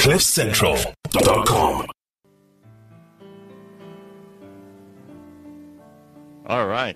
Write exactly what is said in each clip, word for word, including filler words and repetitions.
cliff central dot com. All right.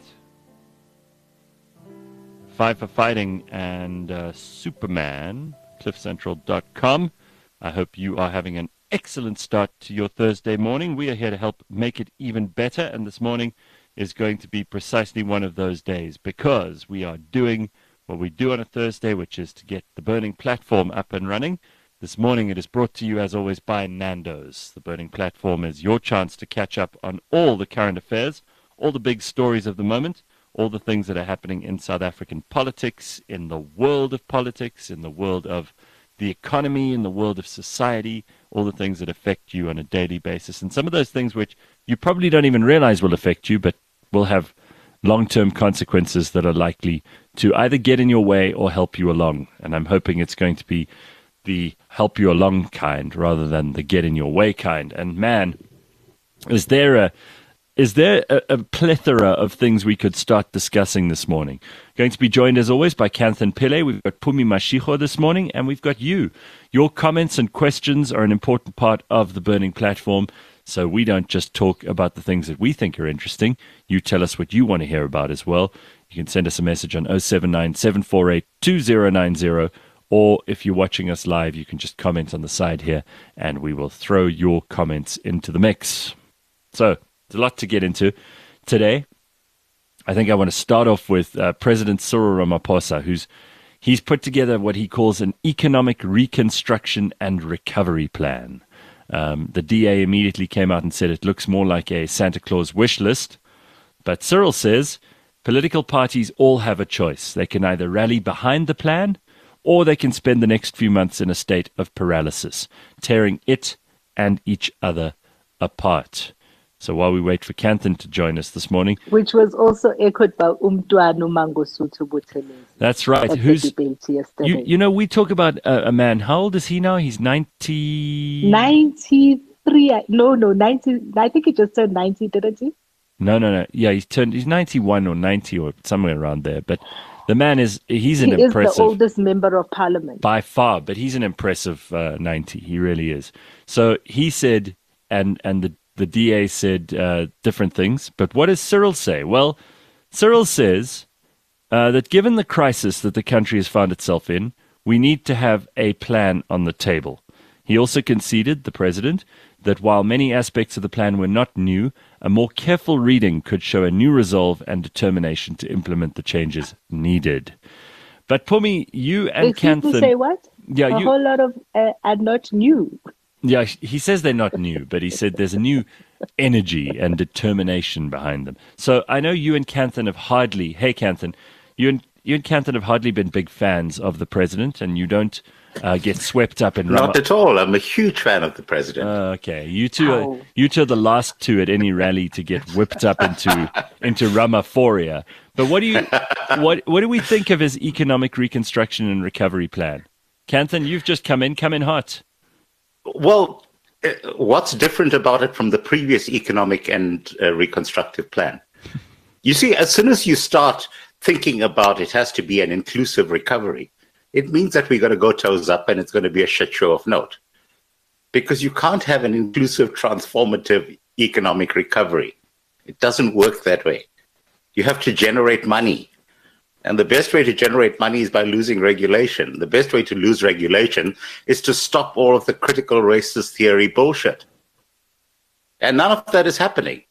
Five for Fighting and uh, Superman, cliff central dot com. I hope you are having an excellent start to your Thursday morning. We are here to help make it even better, and this morning is going to be precisely one of those days because we are doing what we do on a Thursday, which is to get the Burning Platform up and running. This morning it is brought to you, as always, by Nando's. The Burning Platform is your chance to catch up on all the current affairs, all the big stories of the moment, all the things that are happening in South African politics, in the world of politics, in the world of the economy, in the world of society, all the things that affect you on a daily basis. And some of those things which you probably don't even realize will affect you, but will have long-term consequences that are likely to either get in your way or help you along. And I'm hoping it's going to be the help you along kind rather than the get in your way kind. And man, is there a is there a, a plethora of things we could start discussing this morning? Going to be joined as always by Kanthan Pillay. We've got Phumi Mashego this morning, and we've got you. Your comments and questions are an important part of the Burning Platform. So we don't just talk about the things that we think are interesting. You tell us what you want to hear about as well. You can send us a message on oh seven nine, seven four eight, two oh nine oh, or if you're watching us live, you can just comment on the side here, and we will throw your comments into the mix. So there's a lot to get into today. I think I want to start off with uh, President Cyril Ramaphosa, who's he's put together what he calls an economic reconstruction and recovery plan. Um, the D A immediately came out and said it looks more like a Santa Claus wish list. But Cyril says political parties all have a choice. They can either rally behind the plan or they can spend the next few months in a state of paralysis, tearing it and each other apart. So while we wait for Kanthan to join us this morning. Which was also echoed by Umntwana Mangosuthu Buthelezi. That's right. At Who's the debate yesterday. You, you know, we talk about a, a man. How old is he now? He's ninety... ninety-three. No, no, ninety. I think he just turned ninety, didn't he? No, no, no. Yeah, he's turned. He's ninety-one or ninety or somewhere around there. But the man is, he's an he impressive... He is the oldest member of parliament. By far, but he's an impressive uh, ninety. He really is. So he said, and, and the The D A said uh, different things, but what does Cyril say? Well, Cyril says uh, that given the crisis that the country has found itself in, we need to have a plan on the table. He also conceded, the president, that while many aspects of the plan were not new, a more careful reading could show a new resolve and determination to implement the changes needed. But Phumi, you and Kanthan... say what? Yeah, a you, whole lot of uh, are not new. Yeah, he says they're not new, but he said there's a new energy and determination behind them. So I know you and Kanthan have hardly, hey Kanthan, you and you and Kanthan have hardly been big fans of the president, and you don't uh, get swept up in. Not Rama- at all. I'm a huge fan of the president. Uh, okay, you two, are, you two are the last two at any rally to get whipped up into into Ramaphoria. But what do you what what do we think of his economic reconstruction and recovery plan? Kanthan, you've just come in, come in hot. Well, what's different about it from the previous economic and uh, reconstructive plan? You see, as soon as you start thinking about it has to be an inclusive recovery, it means that we're going to go toes up and it's going to be a shit show of note. Because you can't have an inclusive, transformative economic recovery. It doesn't work that way. You have to generate money. And the best way to generate money is by losing regulation. The best way to lose regulation is to stop all of the critical racist theory bullshit. And none of that is happening.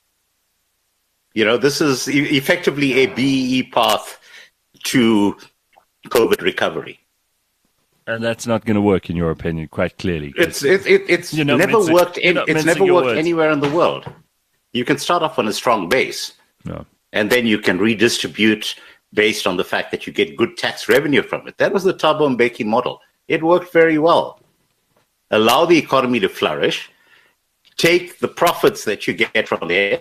You know, this is e- effectively a B E E path to COVID recovery. And that's not going to work, in your opinion, quite clearly. It's it, it, it's never mincing, worked. In, it's never worked words. anywhere in the world. You can start off on a strong base, no. and then you can redistribute based on the fact that you get good tax revenue from it. That was the Thabo Mbeki model. It worked very well. Allow the economy to flourish, take the profits that you get from there,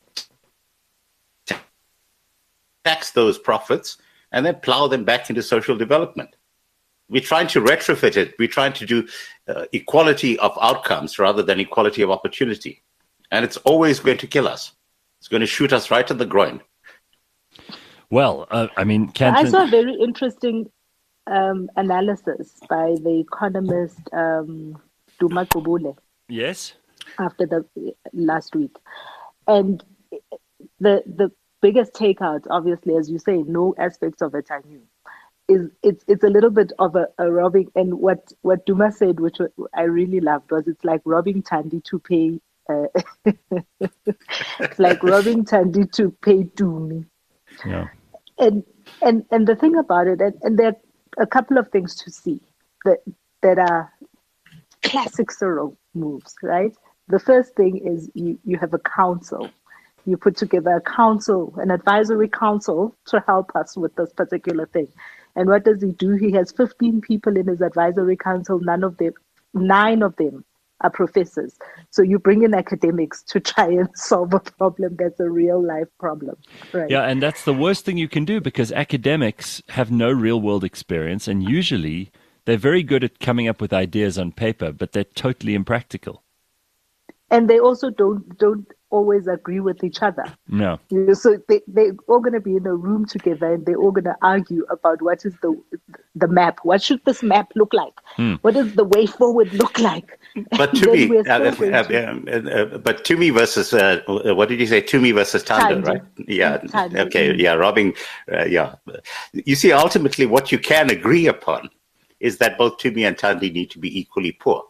tax those profits, and then plow them back into social development. We're trying to retrofit it. We're trying to do uh, equality of outcomes rather than equality of opportunity. And it's always going to kill us. It's going to shoot us right in the groin. Well, uh, I mean, Kanthan... I saw a very interesting um, analysis by the economist um, Duma Kobole Yes. after the last week. And the the biggest takeout, obviously, as you say, no aspects of it I knew, is it's it's a little bit of a, a robbing. And what, what Duma said, which I really loved, was it's like robbing Tandy to pay. Uh, it's like robbing Tandy to pay Dumi. Yeah. And and and the thing about it, and, and there are a couple of things to see that that are classic Cyril moves, right? The first thing is you, you have a council. You put together a council, an advisory council to help us with this particular thing. And what does he do? He has fifteen people in his advisory council. None of them, nine of them are professors. So you bring in academics to try and solve a problem that's a real life problem. Right? Yeah, and that's the worst thing you can do because academics have no real world experience and usually they're very good at coming up with ideas on paper, but they're totally impractical. And they also don't don't always agree with each other. No. You know, so they, they're all going to be in a room together and they're all going to argue about what is the the map. What should this map look like? Hmm. What does the way forward look like? But to me, uh, uh, uh, uh, but to me versus, uh, what did you say? To me versus Tando, Tando. right? Yeah. Tando. Okay. Yeah. Robbing. Uh, yeah. You see, ultimately, what you can agree upon is that both Tumi and Tandy need to be equally poor.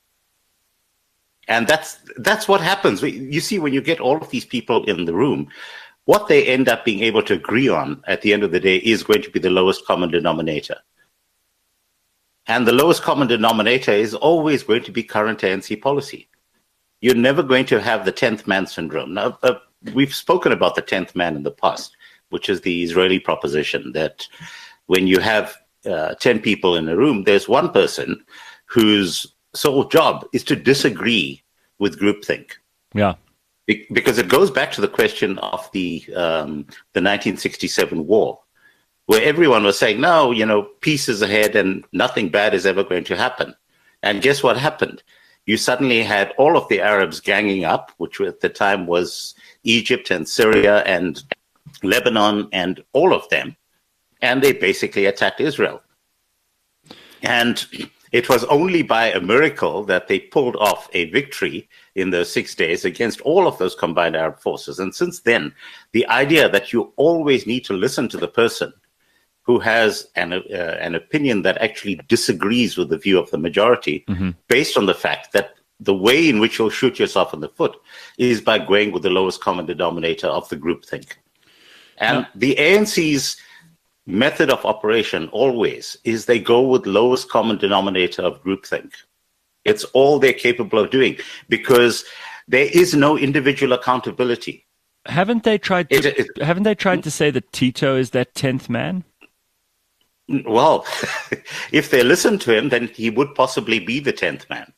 And that's that's what happens. You see, when you get all of these people in the room, what they end up being able to agree on at the end of the day is going to be the lowest common denominator. And the lowest common denominator is always going to be current A N C policy. You're never going to have the tenth man syndrome. Now, uh, we've spoken about the tenth man in the past, which is the Israeli proposition that when you have uh, ten people in a room, there's one person whose sole job is to disagree with groupthink. Yeah. Be- because it goes back to the question of the um, the nineteen sixty-seven war, where everyone was saying, no, you know, peace is ahead and nothing bad is ever going to happen. And guess what happened? You suddenly had all of the Arabs ganging up, which at the time was Egypt and Syria and Lebanon and all of them. And they basically attacked Israel. And it was only by a miracle that they pulled off a victory in those six days against all of those combined Arab forces. And since then, the idea that you always need to listen to the person who has an, uh, an opinion that actually disagrees with the view of the majority, mm-hmm. based on the fact that the way in which you'll shoot yourself in the foot is by going with the lowest common denominator of the groupthink. And yeah. the A N C's method of operation always is they go with lowest common denominator of groupthink. It's all they're capable of doing because there is no individual accountability. Haven't they tried to, it, it, haven't they tried to say that Tito is that tenth man? Well, if they listen to him, then he would possibly be the tenth man.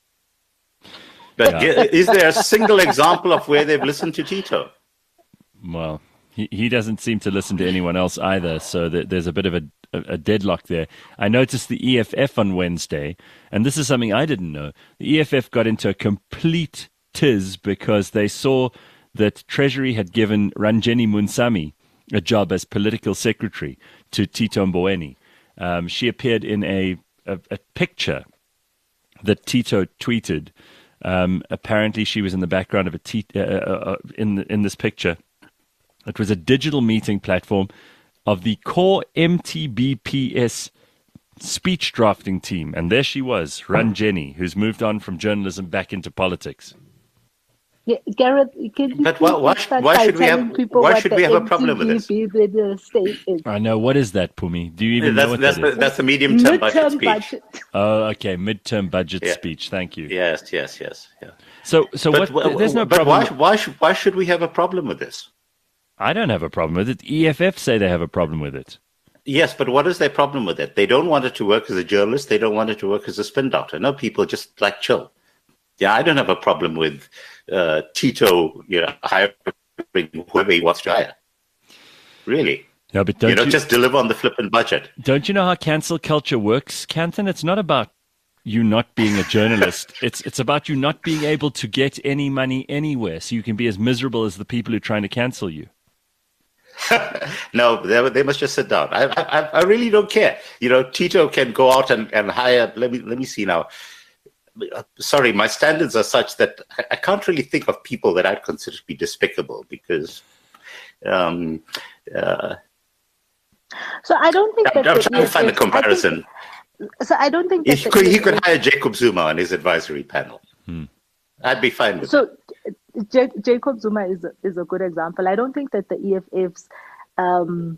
But yeah. is there a single example of where they've listened to Tito? Well, he, he doesn't seem to listen to anyone else either, so th- there's a bit of a, a, a deadlock there. I noticed the E F F on Wednesday, and this is something I didn't know. The E F F got into a complete tiz because they saw that Treasury had given Ranjeni Munsami a job as political secretary to Tito Mboweni. Um, she appeared in a, a, a picture that Tito tweeted. Um, apparently, she was in the background of a t- uh, uh, in the, in this picture. It was a digital meeting platform of the core M T B P S speech drafting team, and there she was, Ranjeni, who's moved on from journalism back into politics. Yeah, Gareth, can you but why, why, why should we have why should we have a problem with this? The state is? I know. What is that, Pumi? Do you even that's, know what that's that the, is? That's the medium-term budget speech. Budget. Oh, okay, midterm budget yeah. speech. Thank you. Yes, yes, yes. Yeah. So, so but, what? There's no but problem. Why, why, should, why should we have a problem with this? I don't have a problem with it. E F F say they have a problem with it. Yes, but what is their problem with it? They don't want it to work as a journalist. They don't want it to work as a spin doctor. No, people just like chill. Yeah, I don't have a problem with uh, Tito, you know, hiring whoever he wants to hire. Really. No, but don't you know, you, just deliver on the flipping budget. Don't you know how cancel culture works, Kanthan? It's not about you not being a journalist. it's it's about you not being able to get any money anywhere, so you can be as miserable as the people who are trying to cancel you. No, they, they must just sit down. I, I I really don't care. You know, Tito can go out and, and hire. Let me let me see now. sorry, my standards are such that I can't really think of people that I'd consider to be despicable because. Um, uh, so I don't think I'm, that I'm the trying to find a E F F comparison. I think, so I don't think that he the could, he E F F could hire Jacob Zuma on his advisory panel. Hmm. I'd be fine with so J- Jacob Zuma is a, is a good example. I don't think that the E F F's um,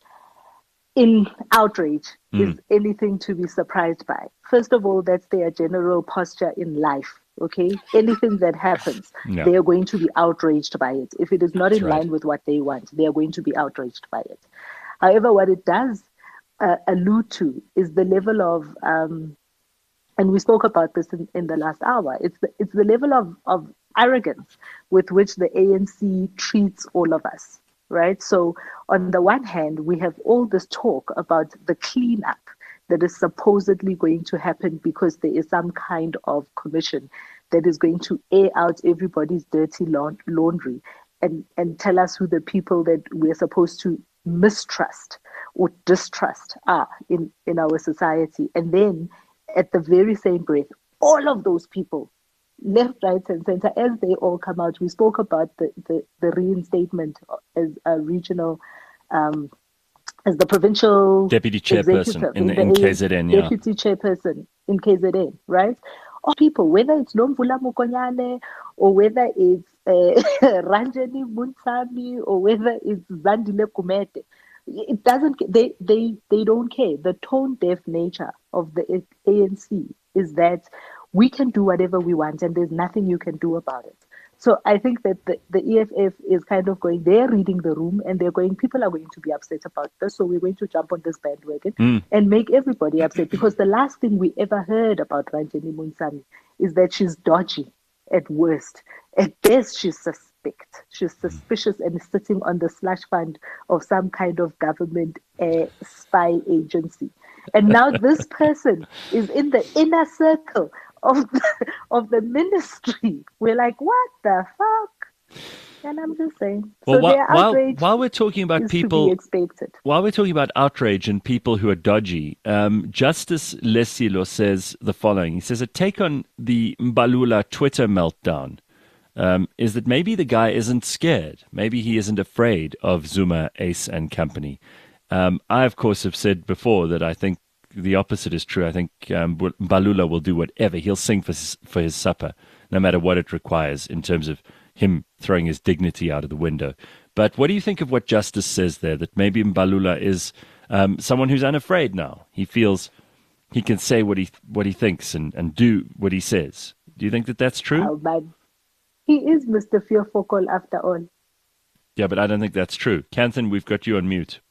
in outrage Mm. is anything to be surprised by. First of all, that's their general posture in life. Okay, anything that happens, Yeah. they are going to be outraged by it. If it is not That's in right. line with what they want, they are going to be outraged by it. However, what it does uh, allude to is the level of, um, and we spoke about this in, in the last hour. It's the it's the level of of arrogance with which the A N C treats all of us. Right. So on the one hand, we have all this talk about the cleanup that is supposedly going to happen because there is some kind of commission that is going to air out everybody's dirty la- laundry and, and tell us who the people that we're supposed to mistrust or distrust are in, in our society. And then at the very same breath, all of those people, left, right, and center, as they all come out. We spoke about the, the, the reinstatement as a regional, um, as the provincial Deputy chairperson executive in, the in A- K Z N, yeah. deputy chairperson in K Z N, right? All people, whether it's Nomvula Mokonyane or whether it's uh, Ranjani Munsami or whether it's Zandile Kumete, it doesn't. They they they don't care. The tone deaf nature of the A N C is that we can do whatever we want and there's nothing you can do about it. So I think that the, the E F F is kind of going, they're reading the room and they're going, people are going to be upset about this. So we're going to jump on this bandwagon Mm. and make everybody upset. Because the last thing we ever heard about Ranjani Munsami is that she's dodgy at worst. At best, she's suspect. She's suspicious and is sitting on the slush fund of some kind of government uh, spy agency. And now this person is in the inner circle of the, of the ministry. We're like, what the fuck? And I'm just saying. Well, so while, their while, outrage while we're talking about is to be people, expected. while we're talking about outrage and people who are dodgy, um, Justice Lesilo says the following. He says, a take on the Mbalula Twitter meltdown um, is that maybe the guy isn't scared. Maybe he isn't afraid of Zuma, Ace and company. Um, I, of course, have said before that I think the opposite is true. I think um, Mbalula will do whatever. He'll sing for his, for his supper, no matter what it requires in terms of him throwing his dignity out of the window. But what do you think of what Justice says there, that maybe Mbalula is um, someone who's unafraid now? He feels he can say what he what he thinks and, and do what he says. Do you think that that's true? Oh, but he is Mister Fearfokol after all. Yeah, but I don't think that's true. Kanthan, we've got you on mute.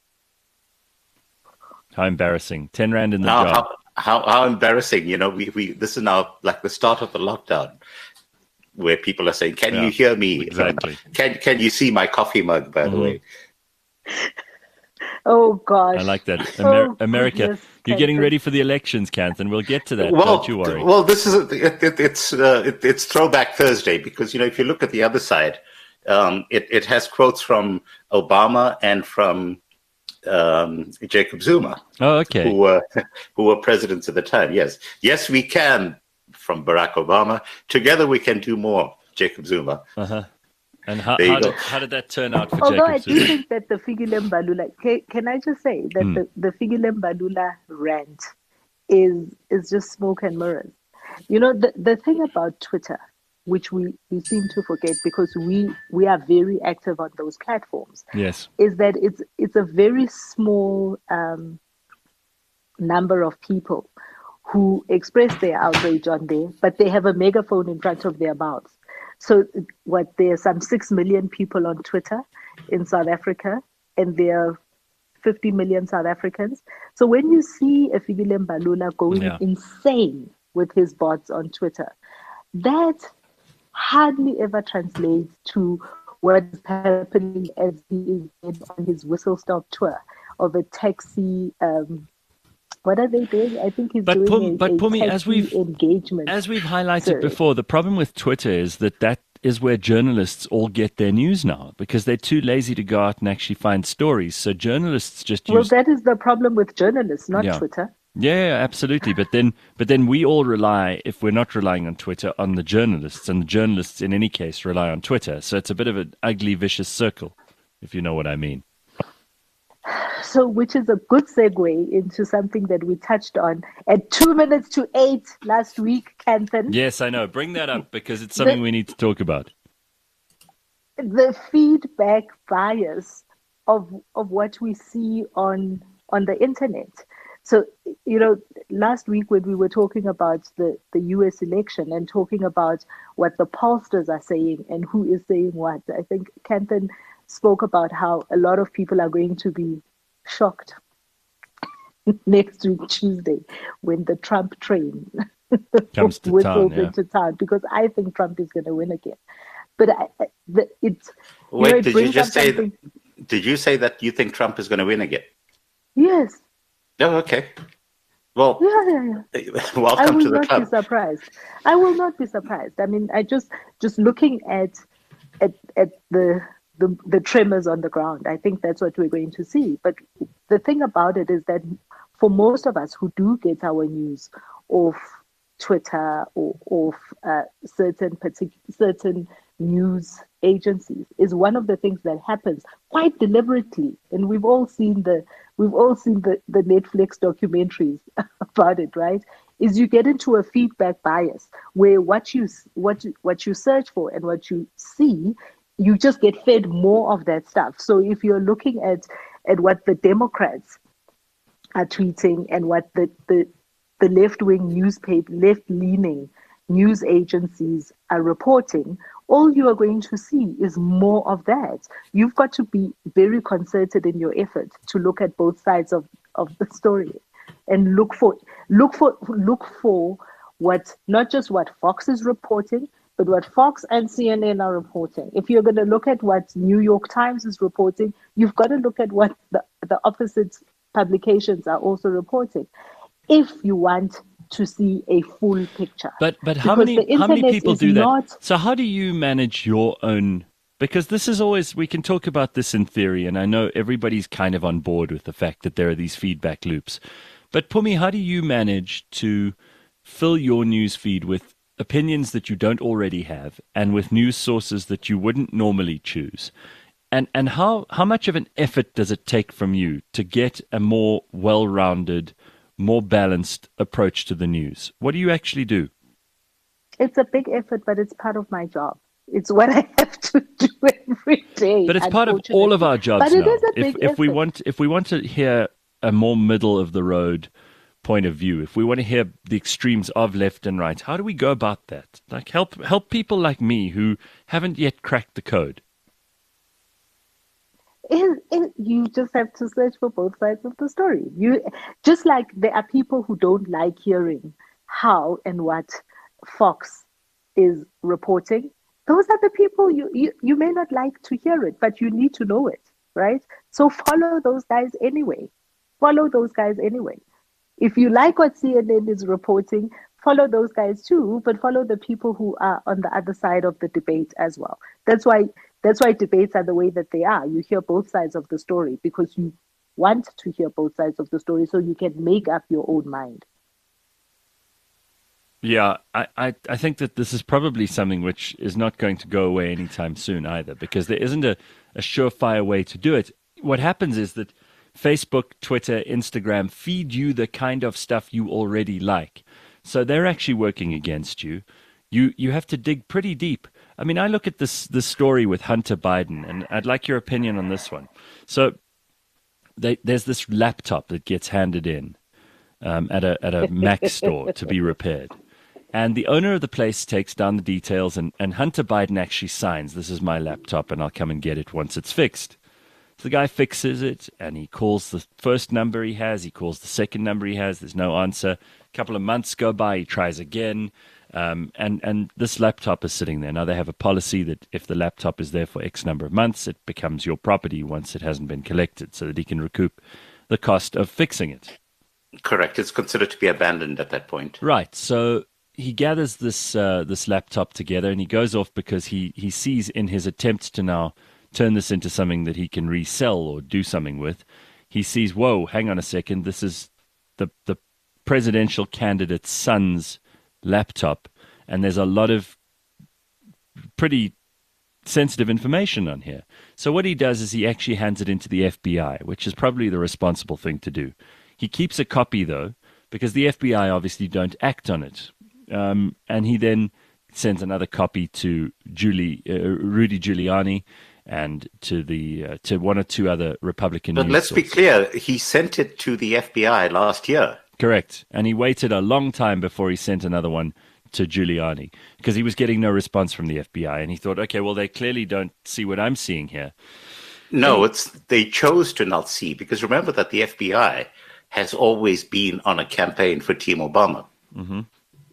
How embarrassing. ten rand in the how, jar. how, how, how embarrassing. You know, we, we this is now like the start of the lockdown where people are saying, can Yeah, you hear me? exactly. Can can you see my coffee mug, by the Mhm. way? Oh, gosh. I like that. Amer- Oh, America, goodness, you're getting Kanthan. ready for the elections, Kanthan. We'll get to that. Well, Don't you worry. well, this is it, it, it's uh, it, it's Throwback Thursday because you know if you look at the other side, um, it it has quotes from Obama and from um, Jacob Zuma, Oh, okay. who were who were presidents at the time. Yes, yes, we can. From Barack Obama, together we can do more. Jacob Zuma. Uh-huh. And how, There you how, go. did, how did that turn out for Although I Jacob do Zuma? think that the Figile Mbalula, can, can I just say that Hmm. the, the Figile Mbalula rant is is just smoke and mirrors. You know, the, the thing about Twitter, which we, we seem to forget because we, we are very active on those platforms, Yes. is that it's it's a very small um, number of people who express their outrage on there, but they have a megaphone in front of their mouths. So what, there are some six million people on Twitter in South Africa, and there are fifty million South Africans. So when you see a Fikile Mbalula going Yeah. insane with his bots on Twitter, that hardly ever translates to what's happening as he is on his whistle stop tour of a taxi. Um, what are they doing? I think he's But doing Pum- a, but a Pumi, taxi as we've- engagement. As we've highlighted Sorry. before, the problem with Twitter is that that is where journalists all get their news now because they're too lazy to go out and actually find stories. So journalists just Well, use... that is the problem with journalists, not Yeah. Twitter. Yeah, absolutely. But then, but then we all rely, if we're not relying on Twitter, on the journalists, and the journalists, in any case, rely on Twitter. So it's a bit of an ugly, vicious circle, if you know what I mean. So, which is a good segue into something that we touched on at two minutes to eight last week, Kanthan. Yes, I know. Bring that up because it's something the, we need to talk about. The feedback bias of of what we see on on the internet. So, you know, last week when we were talking about the, the U S election and talking about what the pollsters are saying and who is saying what, I think Kanthan spoke about how a lot of people are going to be shocked next week, Tuesday, when the Trump train comes to whistles town, yeah. into town, because I think Trump is going to win again. But I, the, it's wait. You know, it did you just say? something... Did you say that you think Trump is going to win again? Yes. Oh, okay. Well, yeah, yeah, yeah. welcome I will to the not club. be surprised. I will not be surprised. I mean, I just just looking at at at the the the tremors on the ground. I think that's what we're going to see. But the thing about it is that for most of us who do get our news off Twitter or off uh, certain partic- certain news agencies, is one of the things that happens quite deliberately, and we've all seen the we've all seen the, the Netflix documentaries about it, right? Is you get into a feedback bias where what you what you, what you search for and what you see, you just get fed more of that stuff. So if you're looking at at what the Democrats are tweeting and what the the, the left-wing newspaper, left-leaning news agencies are reporting, all you are going to see is more of that. You've got to be very concerted in your effort to look at both sides of, of the story and look for look for look for what not just what Fox is reporting, but what Fox and C N N are reporting. If you're going to look at what New York Times is reporting, you've got to look at what the, the opposite publications are also reporting, if you want to see a full picture. But but how Because many the how many internet people is do that? not- So how do you manage your own? Because this is always, we can talk about this in theory, and I know everybody's kind of on board with the fact that there are these feedback loops. But Pumi, how do you manage to fill your news feed with opinions that you don't already have and with news sources that you wouldn't normally choose? And and how, how much of an effort does it take from you to get a more well-rounded, more balanced approach to the news? What do you actually do? It's a big effort, but it's part of my job. It's what I have to do every day. But it's part of all of our jobs But it now. is a if big if we effort. want if we want to hear a more middle of the road point of view, if we want to hear the extremes of left and right, how do we go about that? Like help help people like me who haven't yet cracked the code. It, it, you just have to search for both sides of the story. You just like there are people who don't like hearing how and what Fox is reporting. Those are the people you, you, you may not like to hear it, but you need to know it, right? So follow those guys anyway. Follow those guys anyway. If you like what C N N is reporting, follow those guys too, but follow the people who are on the other side of the debate as well. That's why that's why debates are the way that they are. You hear both sides of the story because you want to hear both sides of the story so you can make up your own mind. Yeah, I, I, I think that this is probably something which is not going to go away anytime soon either, because there isn't a, a surefire way to do it. What happens is that Facebook, Twitter, Instagram feed you the kind of stuff you already like. So they're actually working against you. You you have to dig pretty deep. I mean, I look at this this story with Hunter Biden, and I'd like your opinion on this one. So they, there's this laptop that gets handed in um, at a at a Mac store to be repaired. And the owner of the place takes down the details, and, and Hunter Biden actually signs, "This is my laptop, and I'll come and get it once it's fixed." So the guy fixes it, and he calls the first number he has. He calls the second number he has. There's no answer. A couple of months go by. He tries again, um, and, and this laptop is sitting there. Now, they have a policy that if the laptop is there for X number of months, it becomes your property once it hasn't been collected, so that he can recoup the cost of fixing it. Correct. It's considered to be abandoned at that point. Right. So he gathers this uh, this laptop together, and he goes off because he, he sees in his attempt to now turn this into something that he can resell or do something with, he sees, whoa, hang on a second, this is the the presidential candidate's son's laptop, and there's a lot of pretty sensitive information on here. So what he does is he actually hands it into the F B I, which is probably the responsible thing to do. He keeps a copy, though, because the F B I obviously don't act on it. Um, and he then sends another copy to Julie, uh, Rudy Giuliani and to the uh, to one or two other Republican But news let's sources. be clear, he sent it to the F B I last year. Correct. And he waited a long time before he sent another one to Giuliani because he was getting no response from the F B I. And he thought, okay, well, they clearly don't see what I'm seeing here. No, it's they chose to not see, because remember that the F B I has always been on a campaign for Team Obama. Mm-hmm.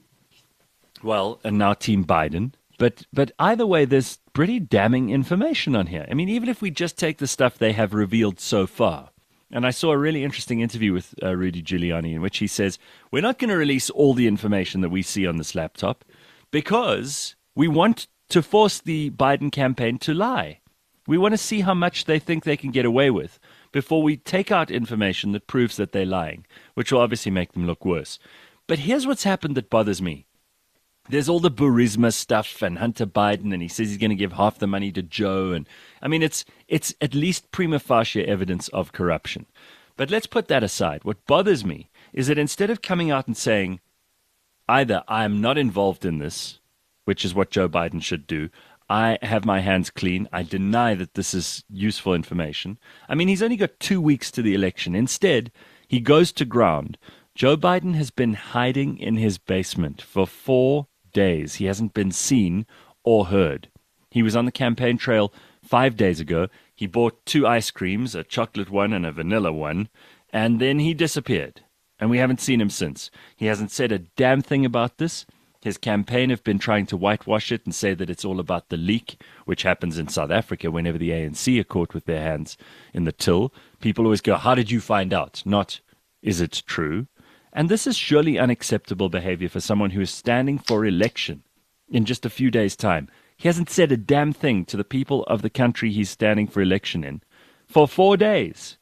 Well, and now Team Biden. But but either way, there's pretty damning information on here. I mean, even if we just take the stuff they have revealed so far. And I saw a really interesting interview with uh, Rudy Giuliani in which he says, we're not going to release all the information that we see on this laptop because we want to force the Biden campaign to lie. We want to see how much they think they can get away with before we take out information that proves that they're lying, which will obviously make them look worse. But here's what's happened that bothers me. There's all the Burisma stuff and Hunter Biden, and he says he's going to give half the money to Joe. And I mean, it's it's at least prima facie evidence of corruption. But let's put that aside. What bothers me is that instead of coming out and saying, either I am not involved in this, which is what Joe Biden should do, I have my hands clean, I deny that this is useful information. I mean, he's only got two weeks to the election. Instead, he goes to ground. Joe Biden has been hiding in his basement for four days. He hasn't been seen or heard. He was on the campaign trail five days ago. He bought two ice creams, a chocolate one and a vanilla one, and then he disappeared. And we haven't seen him since. He hasn't said a damn thing about this. His campaign have been trying to whitewash it and say that it's all about the leak, which happens in South Africa whenever the A N C are caught with their hands in the till. People always go, how did you find out? Not, is it true? And this is surely unacceptable behavior for someone who is standing for election in just a few days' time. He hasn't said a damn thing to the people of the country he's standing for election in for four days.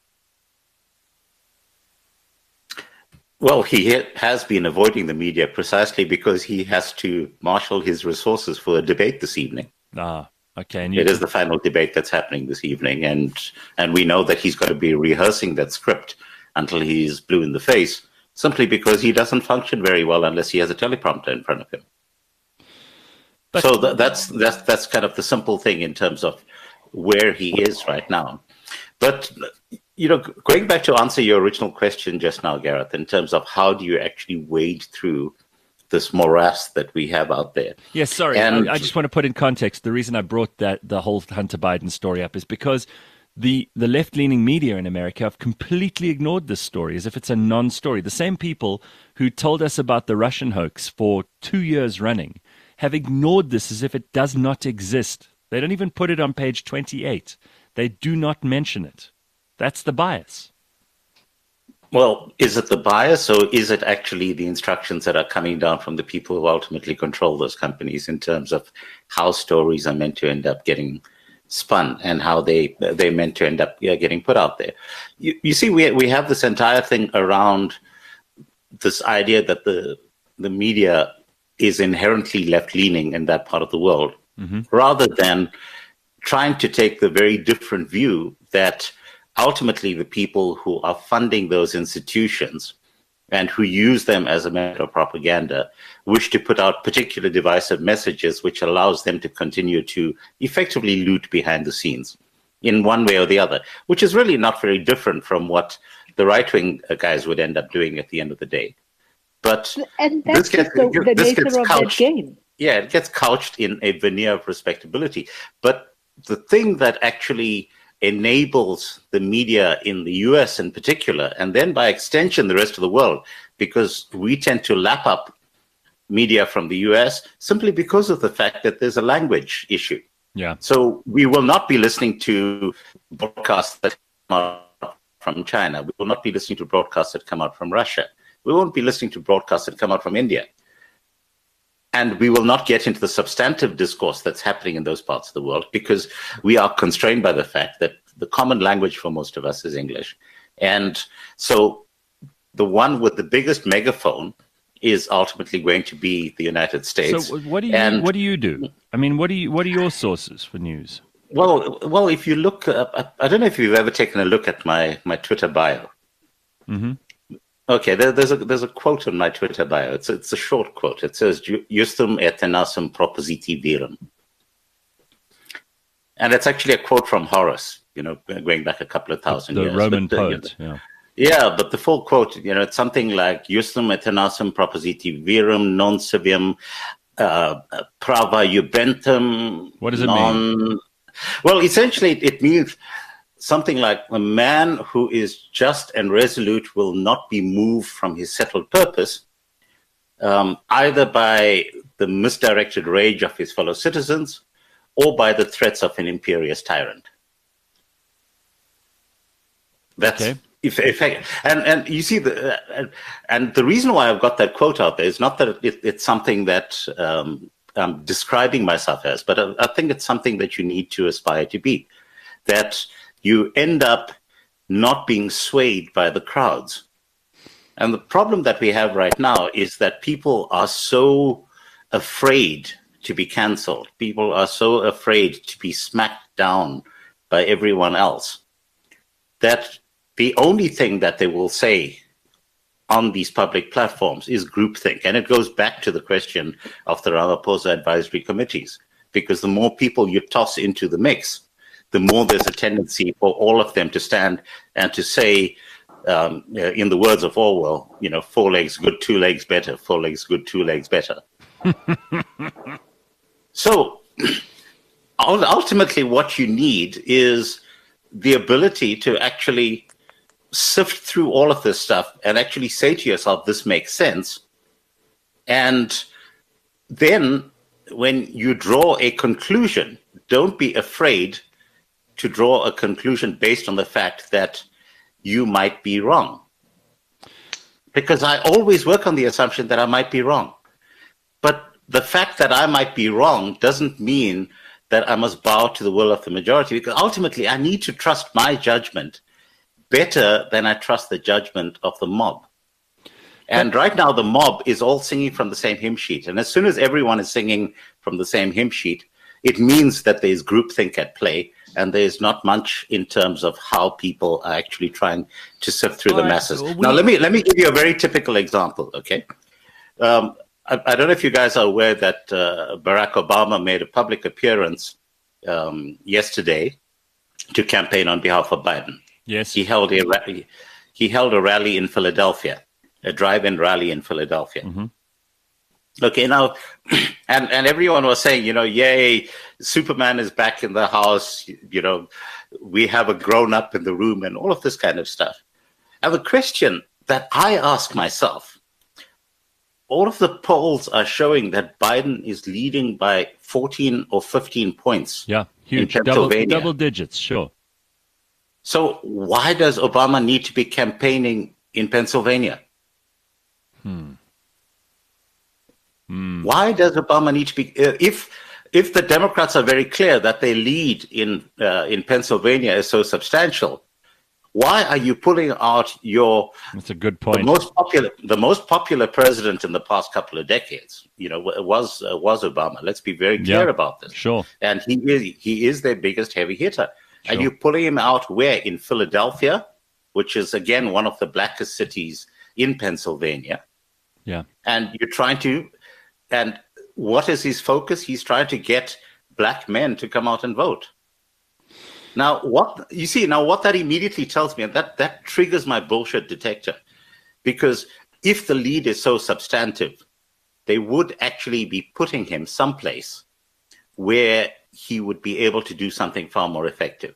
Well, he has been avoiding the media precisely because he has to marshal his resources for a debate this evening. Ah, okay. And you it is the final debate that's happening this evening, and and we know that he's going to be rehearsing that script until he's blue in the face, simply because he doesn't function very well unless he has a teleprompter in front of him. But, so th- that's that's that's kind of the simple thing in terms of where he is right now. But you know, going back to answer your original question just now, Gareth, in terms of how do you actually wade through this morass that we have out there? Yes, sorry. And, I, I just want to put in context. The reason I brought that the whole Hunter Biden story up is because the the left-leaning media in America have completely ignored this story as if it's a non-story. The same people who told us about the Russian hoax for two years running have ignored this as if it does not exist. They don't even put it on page twenty-eight. They do not mention it. That's the bias. Well, is it the bias, or is it actually the instructions that are coming down from the people who ultimately control those companies in terms of how stories are meant to end up getting spun and how they they're meant to end up yeah, getting put out there? You, you see, we we have this entire thing around this idea that the the media is inherently left-leaning in that part of the world, mm-hmm. rather than trying to take the very different view that ultimately the people who are funding those institutions and who use them as a matter of propaganda wish to put out particular divisive messages which allows them to continue to effectively loot behind the scenes in one way or the other, which is really not very different from what the right-wing guys would end up doing at the end of the day. But and that's this gets, the, the this nature gets of couched, that game. Yeah, it gets couched in a veneer of respectability. But the thing that actually enables the media in the U S in particular, and then by extension the rest of the world, because we tend to lap up media from the U S simply because of the fact that there's a language issue. Yeah. So we will not be listening to broadcasts that come out from China. We will not be listening to broadcasts that come out from Russia. We won't be listening to broadcasts that come out from India. And we will not get into the substantive discourse that's happening in those parts of the world because we are constrained by the fact that the common language for most of us is English. And so the one with the biggest megaphone is ultimately going to be the United States. So what do you and, what do you do? I mean, what do you what are your sources for news? Well, well, if you look, uh, I don't know if you've ever taken a look at my, my Twitter bio. Mm-hmm. Okay, there, there's a there's a quote on my Twitter bio. It's it's a short quote. It says "Justum et tenacem propositi virum," and it's actually a quote from Horace. You know, going back a couple of thousand the years. The Roman but, poet. Uh, you know, yeah. Yeah, but the full quote, you know, it's something like "Justum et tenacem propositi virum non civium uh, prava jubentem." What does it non... mean? Well, essentially, it means something like a man who is just and resolute will not be moved from his settled purpose, um, either by the misdirected rage of his fellow citizens or by the threats of an imperious tyrant. That's okay. if, if I, and and you see the uh, and the reason why I've got that quote out there is not that it, it's something that um, I'm describing myself as, but I, I think it's something that you need to aspire to be. That you end up not being swayed by the crowds. And the problem that we have right now is that people are so afraid to be cancelled. People are so afraid to be smacked down by everyone else that the only thing that they will say on these public platforms is groupthink. And it goes back to the question of the Ramaphosa advisory committees, because the more people you toss into the mix, the more there's a tendency for all of them to stand and to say, um, in the words of Orwell, you know, four legs good, two legs better, four legs good, two legs better. So ultimately what you need is the ability to actually sift through all of this stuff and actually say to yourself, this makes sense. And then when you draw a conclusion, don't be afraid to draw a conclusion based on the fact that you might be wrong. Because I always work on the assumption that I might be wrong. But the fact that I might be wrong doesn't mean that I must bow to the will of the majority, because ultimately I need to trust my judgment better than I trust the judgment of the mob. And right now the mob is all singing from the same hymn sheet. And as soon as everyone is singing from the same hymn sheet, it means that there's groupthink at play, and there's not much in terms of how people are actually trying to sift through All the right, masses. well, we... Now, let me let me give you a very typical example, okay? Um, I, I don't know if you guys are aware that uh, Barack Obama made a public appearance um, yesterday to campaign on behalf of Biden. Yes. He held a rally, he held a rally in Philadelphia, a drive-in rally in Philadelphia. Mm-hmm. Okay, now, and, and everyone was saying, you know, yay, Superman is back in the house, you know, we have a grown-up in the room and all of this kind of stuff. And the question that I ask myself, all of the polls are showing that Biden is leading by fourteen or fifteen points. Yeah, huge, in double, Pennsylvania. double digits, sure. So why does Obama need to be campaigning in Pennsylvania? Hmm. Hmm. Why does Obama need to be? Uh, if if the Democrats are very clear that their lead in uh, in Pennsylvania is so substantial, why are you pulling out your? That's a good point. The most popular, the most popular president in the past couple of decades, you know, was uh, was Obama. Let's be very clear Yeah, about this. Sure. And he is he is their biggest heavy hitter. Sure. And you're pulling him out where? In Philadelphia, which is again one of the blackest cities in Pennsylvania. Yeah. And you're trying to. And what is his focus? He's trying to get black men to come out and vote. Now, what you see now, what that immediately tells me, and that that triggers my bullshit detector, because if the lead is so substantive, they would actually be putting him someplace where he would be able to do something far more effective.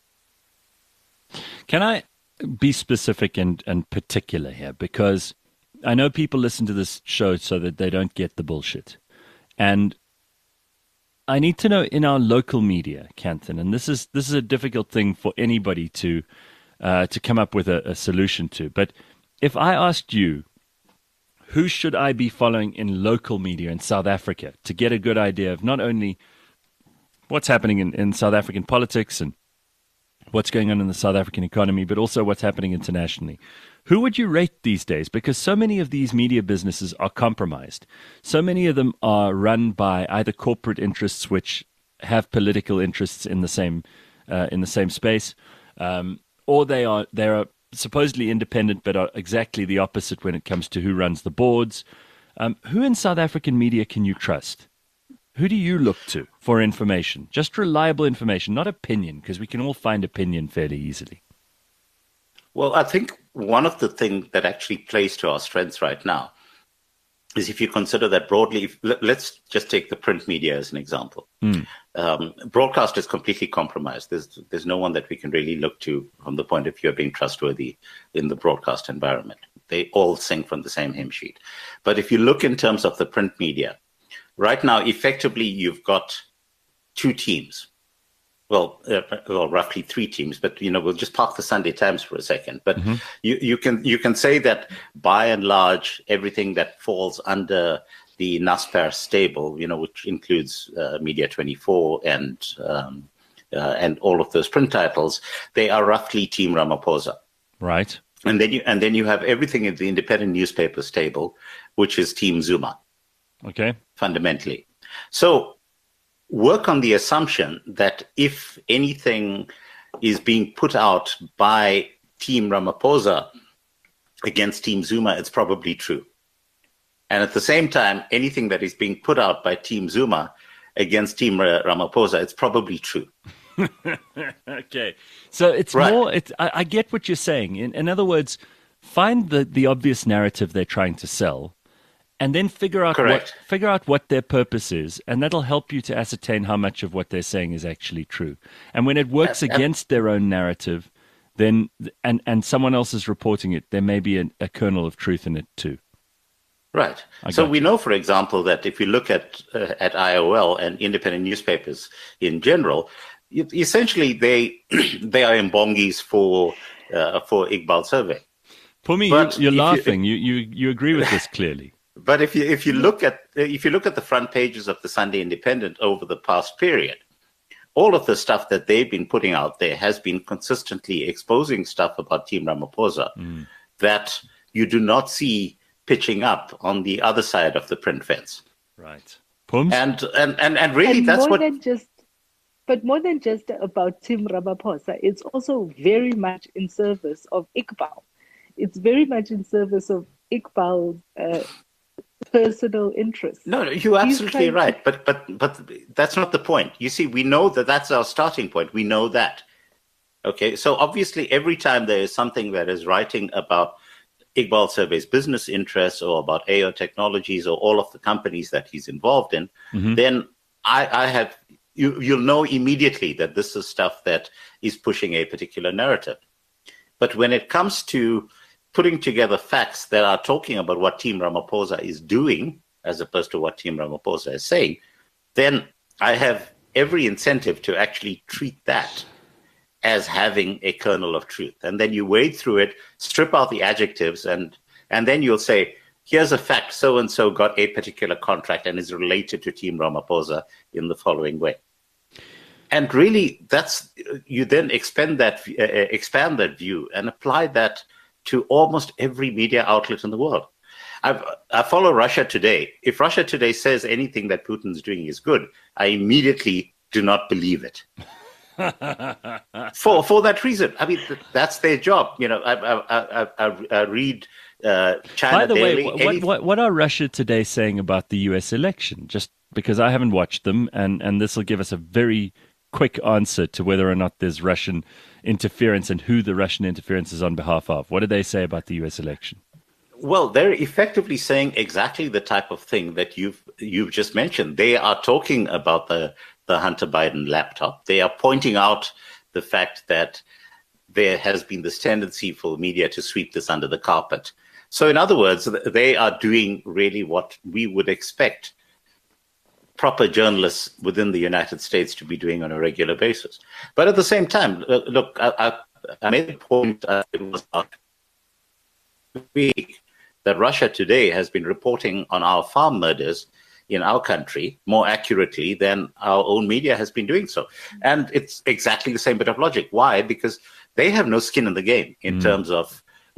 Can I be specific and, and particular here? Because I know people listen to this show so that they don't get the bullshit. And I need to know in our local media, Kanthan, and this is this is a difficult thing for anybody to uh, to come up with a, a solution to. But if I asked you, who should I be following in local media in South Africa to get a good idea of not only what's happening in, in South African politics and what's going on in the South African economy, but also what's happening internationally, Who would you rate these days? Because so many of these media businesses are compromised. So many of them are run by either corporate interests, which have political interests in the same uh, in the same space, um, or they are they are supposedly independent, but are exactly the opposite when it comes to who runs the boards. Um, who in South African media can you trust? Who do you look to for information? Just reliable information, not opinion, because we can all find opinion fairly easily. Well, I think one of the things that actually plays to our strengths right now is if you consider that broadly, if, let's just take the print media as an example. Mm. Um, broadcast is completely compromised. There's, there's no one that we can really look to from the point of view of being trustworthy in the broadcast environment. They all sing from the same hymn sheet. But if you look in terms of the print media, right now, effectively, you've got two teams. Well, uh, well, roughly three teams, but you know, we'll just park the Sunday Times for a second. But mm-hmm. you, you can you can say that by and large, everything that falls under the Naspers stable, you know, which includes uh, Media twenty-four and um, uh, and all of those print titles, they are roughly Team Ramaphosa. Right. And then you and then you have everything in the independent newspapers table, which is Team Zuma. Okay. Fundamentally, so. Work on the assumption that if anything is being put out by Team Ramaphosa against Team Zuma, it's probably true. And at the same time, anything that is being put out by Team Zuma against Team Ramaphosa, it's probably true. Okay. So it's right. more, it's, I, I get what you're saying. In, in other words, find the, the obvious narrative they're trying to sell. And then figure out what, figure out what their purpose is, and that'll help you to ascertain how much of what they're saying is actually true. And when it works against their own narrative, then and, and someone else is reporting it, there may be a, a kernel of truth in it too. Right. So we know, for example, that if you look at uh, at I O L and independent newspapers in general, you, essentially they they are imbongis for uh, for Iqbal Survey. Pumi, you, you're laughing. You, you you you agree with this clearly. But if you if you look at if you look at the front pages of the Sunday Independent over the past period, all of the stuff that they've been putting out there has been consistently exposing stuff about Team Ramaphosa mm. that you do not see pitching up on the other side of the print fence. Right. Pums? And and and and really, and that's more what. Than just, but more than just about Team Ramaphosa, it's also very much in service of Iqbal. It's very much in service of Iqbal's Uh, personal interest. No, no, you're absolutely right. To... But but but that's not the point. You see, we know that that's our starting point. We know that. Okay, so obviously, every time there is something that is writing about Iqbal Survey's business interests or about A O Technologies or all of the companies that he's involved in, mm-hmm. then I, I have you you'll know immediately that this is stuff that is pushing a particular narrative. But when it comes to putting together facts that are talking about what Team Ramaphosa is doing, as opposed to what Team Ramaphosa is saying, then I have every incentive to actually treat that as having a kernel of truth. And then you wade through it, strip out the adjectives, and and then you'll say, here's a fact, so-and-so got a particular contract and is related to Team Ramaphosa in the following way. And really, that's you then expand that, uh, expand that view and apply that to almost every media outlet in the world. I've, I follow Russia Today. If Russia Today says anything that Putin's doing is good, I immediately do not believe it. for for that reason, I mean, that's their job. You know, I I I, I, I read uh, China By the Daily. way, what, what what are Russia Today saying about the U S election? Just because I haven't watched them, and and this will give us a very quick answer to whether or not there's Russian interference and who the Russian interference is on behalf of. What do they say about the U S election? Well, they're effectively saying exactly the type of thing that you've you've just mentioned. They are talking about the, the Hunter Biden laptop. They are pointing out the fact that there has been this tendency for media to sweep this under the carpet. So in other words, they are doing really what we would expect proper journalists within the United States to be doing on a regular basis. But at the same time, look, I, I, I made a point, uh, it was last week, that Russia Today has been reporting on our farm murders in our country more accurately than our own media has been doing so. And it's exactly the same bit of logic. Why? Because they have no skin in the game in mm. terms of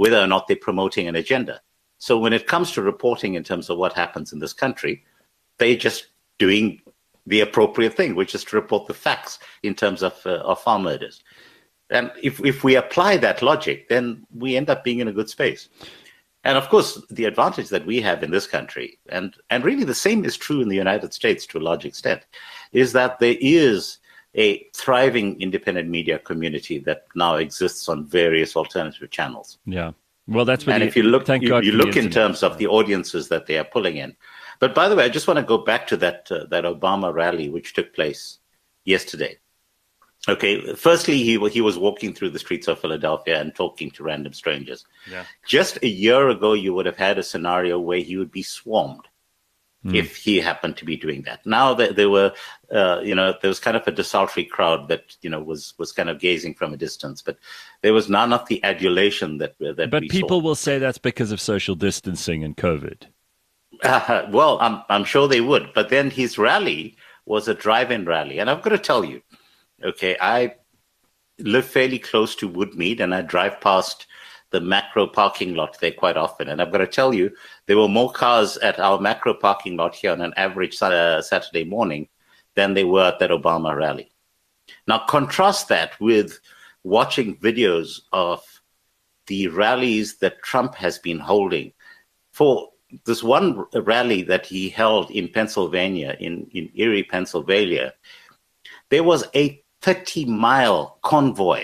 whether or not they're promoting an agenda. So when it comes to reporting in terms of what happens in this country, they're just doing the appropriate thing, which is to report the facts in terms of, uh, of farm murders. And if, if we apply that logic, then we end up being in a good space. And of course, the advantage that we have in this country, and, and really the same is true in the United States to a large extent, is that there is a thriving independent media community that now exists on various alternative channels. Yeah. Well, that's what and the, if you look, thank you, God you for look the in internet. terms of the audiences that they are pulling in. But by the way, I just want to go back to that uh, that Obama rally which took place yesterday. Okay, firstly, he he was walking through the streets of Philadelphia and talking to random strangers. Yeah. Just a year ago, you would have had a scenario where he would be swarmed Mm. if he happened to be doing that. Now that there were, uh, you know, there was kind of a desultory crowd that you know was was kind of gazing from a distance, but there was none of the adulation that that. But we people saw. will say that's because of social distancing and COVID. Uh, well, I'm I'm sure they would. But then his rally was a drive-in rally, and I've got to tell you, okay, I live fairly close to Woodmead, and I drive past the Macro parking lot there quite often. And I've got to tell you, there were more cars at our Macro parking lot here on an average uh, Saturday morning than they were at that Obama rally. Now, contrast that with watching videos of the rallies that Trump has been holding. For this one rally that he held in Pennsylvania, in, in Erie, Pennsylvania, there was a thirty-mile convoy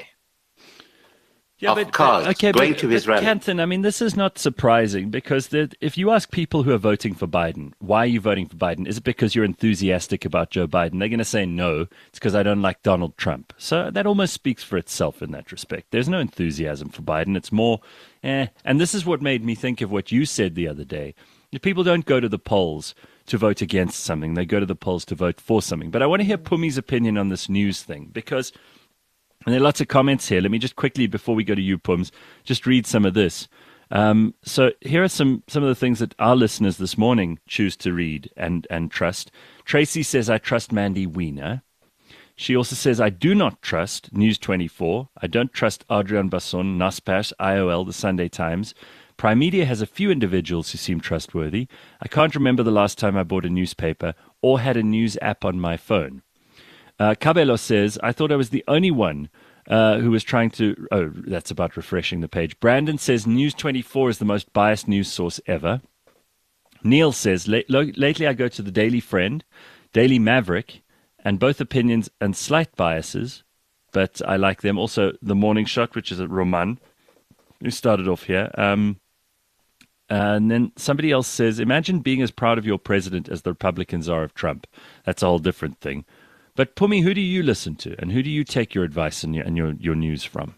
Yeah, of but, cars but, okay, going but, to his but rally. Canton, I mean, this is not surprising because the, if you ask people who are voting for Biden, why are you voting for Biden? Is it because you're enthusiastic about Joe Biden? They're going to say no, it's because I don't like Donald Trump. So that almost speaks for itself in that respect. There's no enthusiasm for Biden. It's more, eh. And this is what made me think of what you said the other day. If people don't go to the polls to vote against something, they go to the polls to vote for something. But I want to hear Pumi's opinion on this news thing because... And there are lots of comments here. Let me just quickly, before we go to you, Pums, just read some of this. Um, so here are some, some of the things that our listeners this morning choose to read and, and trust. Tracy says, I trust Mandy Wiener. She also says, I do not trust News twenty-four. I don't trust Adrian Basson, Naspers, I O L, The Sunday Times. Prime Media has a few individuals who seem trustworthy. I can't remember the last time I bought a newspaper or had a news app on my phone. Uh, Cabello says, I thought I was the only one uh, who was trying to... Oh, that's about refreshing the page. Brandon says, News twenty-four is the most biased news source ever. Neil says, lately I go to the Daily Friend, Daily Maverick, and both opinions and slight biases, but I like them. Also, The Morning Shot, which is a Roman, who started off here. Um, and then somebody else says, imagine being as proud of your president as the Republicans are of Trump. That's a whole different thing. But Pumi, who do you listen to, and who do you take your advice and your and your, your news from?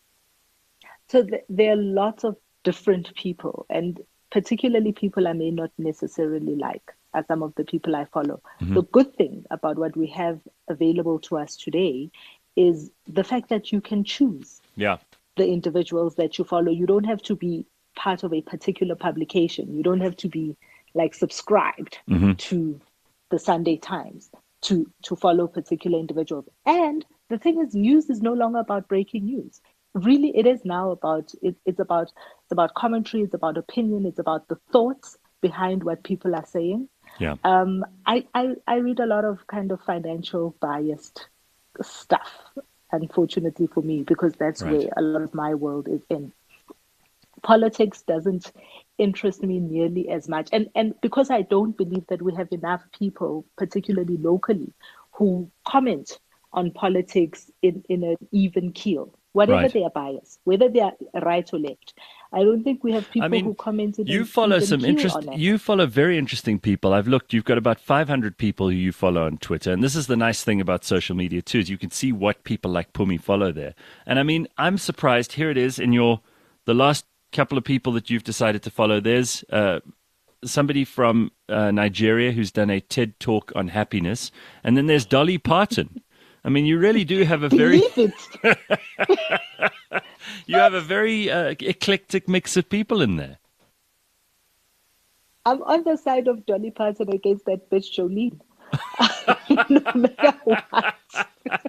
So th- there are lots of different people, and particularly people I may not necessarily like, as some of the people I follow. Mm-hmm. The good thing about what we have available to us today is the fact that you can choose yeah. the individuals that you follow. You don't have to be part of a particular publication. You don't have to be like subscribed mm-hmm. to the Sunday Times to to follow particular individuals. And the thing is, news is no longer about breaking news. Really, it is now about it, it's about it's about commentary, it's about opinion, it's about the thoughts behind what people are saying. Yeah. Um, I, I I read a lot of kind of financial biased stuff, unfortunately for me, because that's right. where a lot of my world is in. Politics doesn't interest me nearly as much. And and because I don't believe that we have enough people, particularly locally, who comment on politics in, in an even keel, whatever right. their bias, whether they are right or left. I don't think we have people I mean, who comment in you an follow even some keel interest. on it. You follow very interesting people. I've looked. You've got about five hundred people who you follow on Twitter, and this is the nice thing about social media too, is you can see what people like Pumi follow there. And I mean, I'm surprised. Here it is in your the last couple of people that you've decided to follow. There's uh, somebody from uh, Nigeria who's done a TED talk on happiness, and then there's Dolly Parton. I mean, you really do have a very you have a very uh, eclectic mix of people in there. I'm on the side of Dolly Parton against that bitch Jolene. No matter what.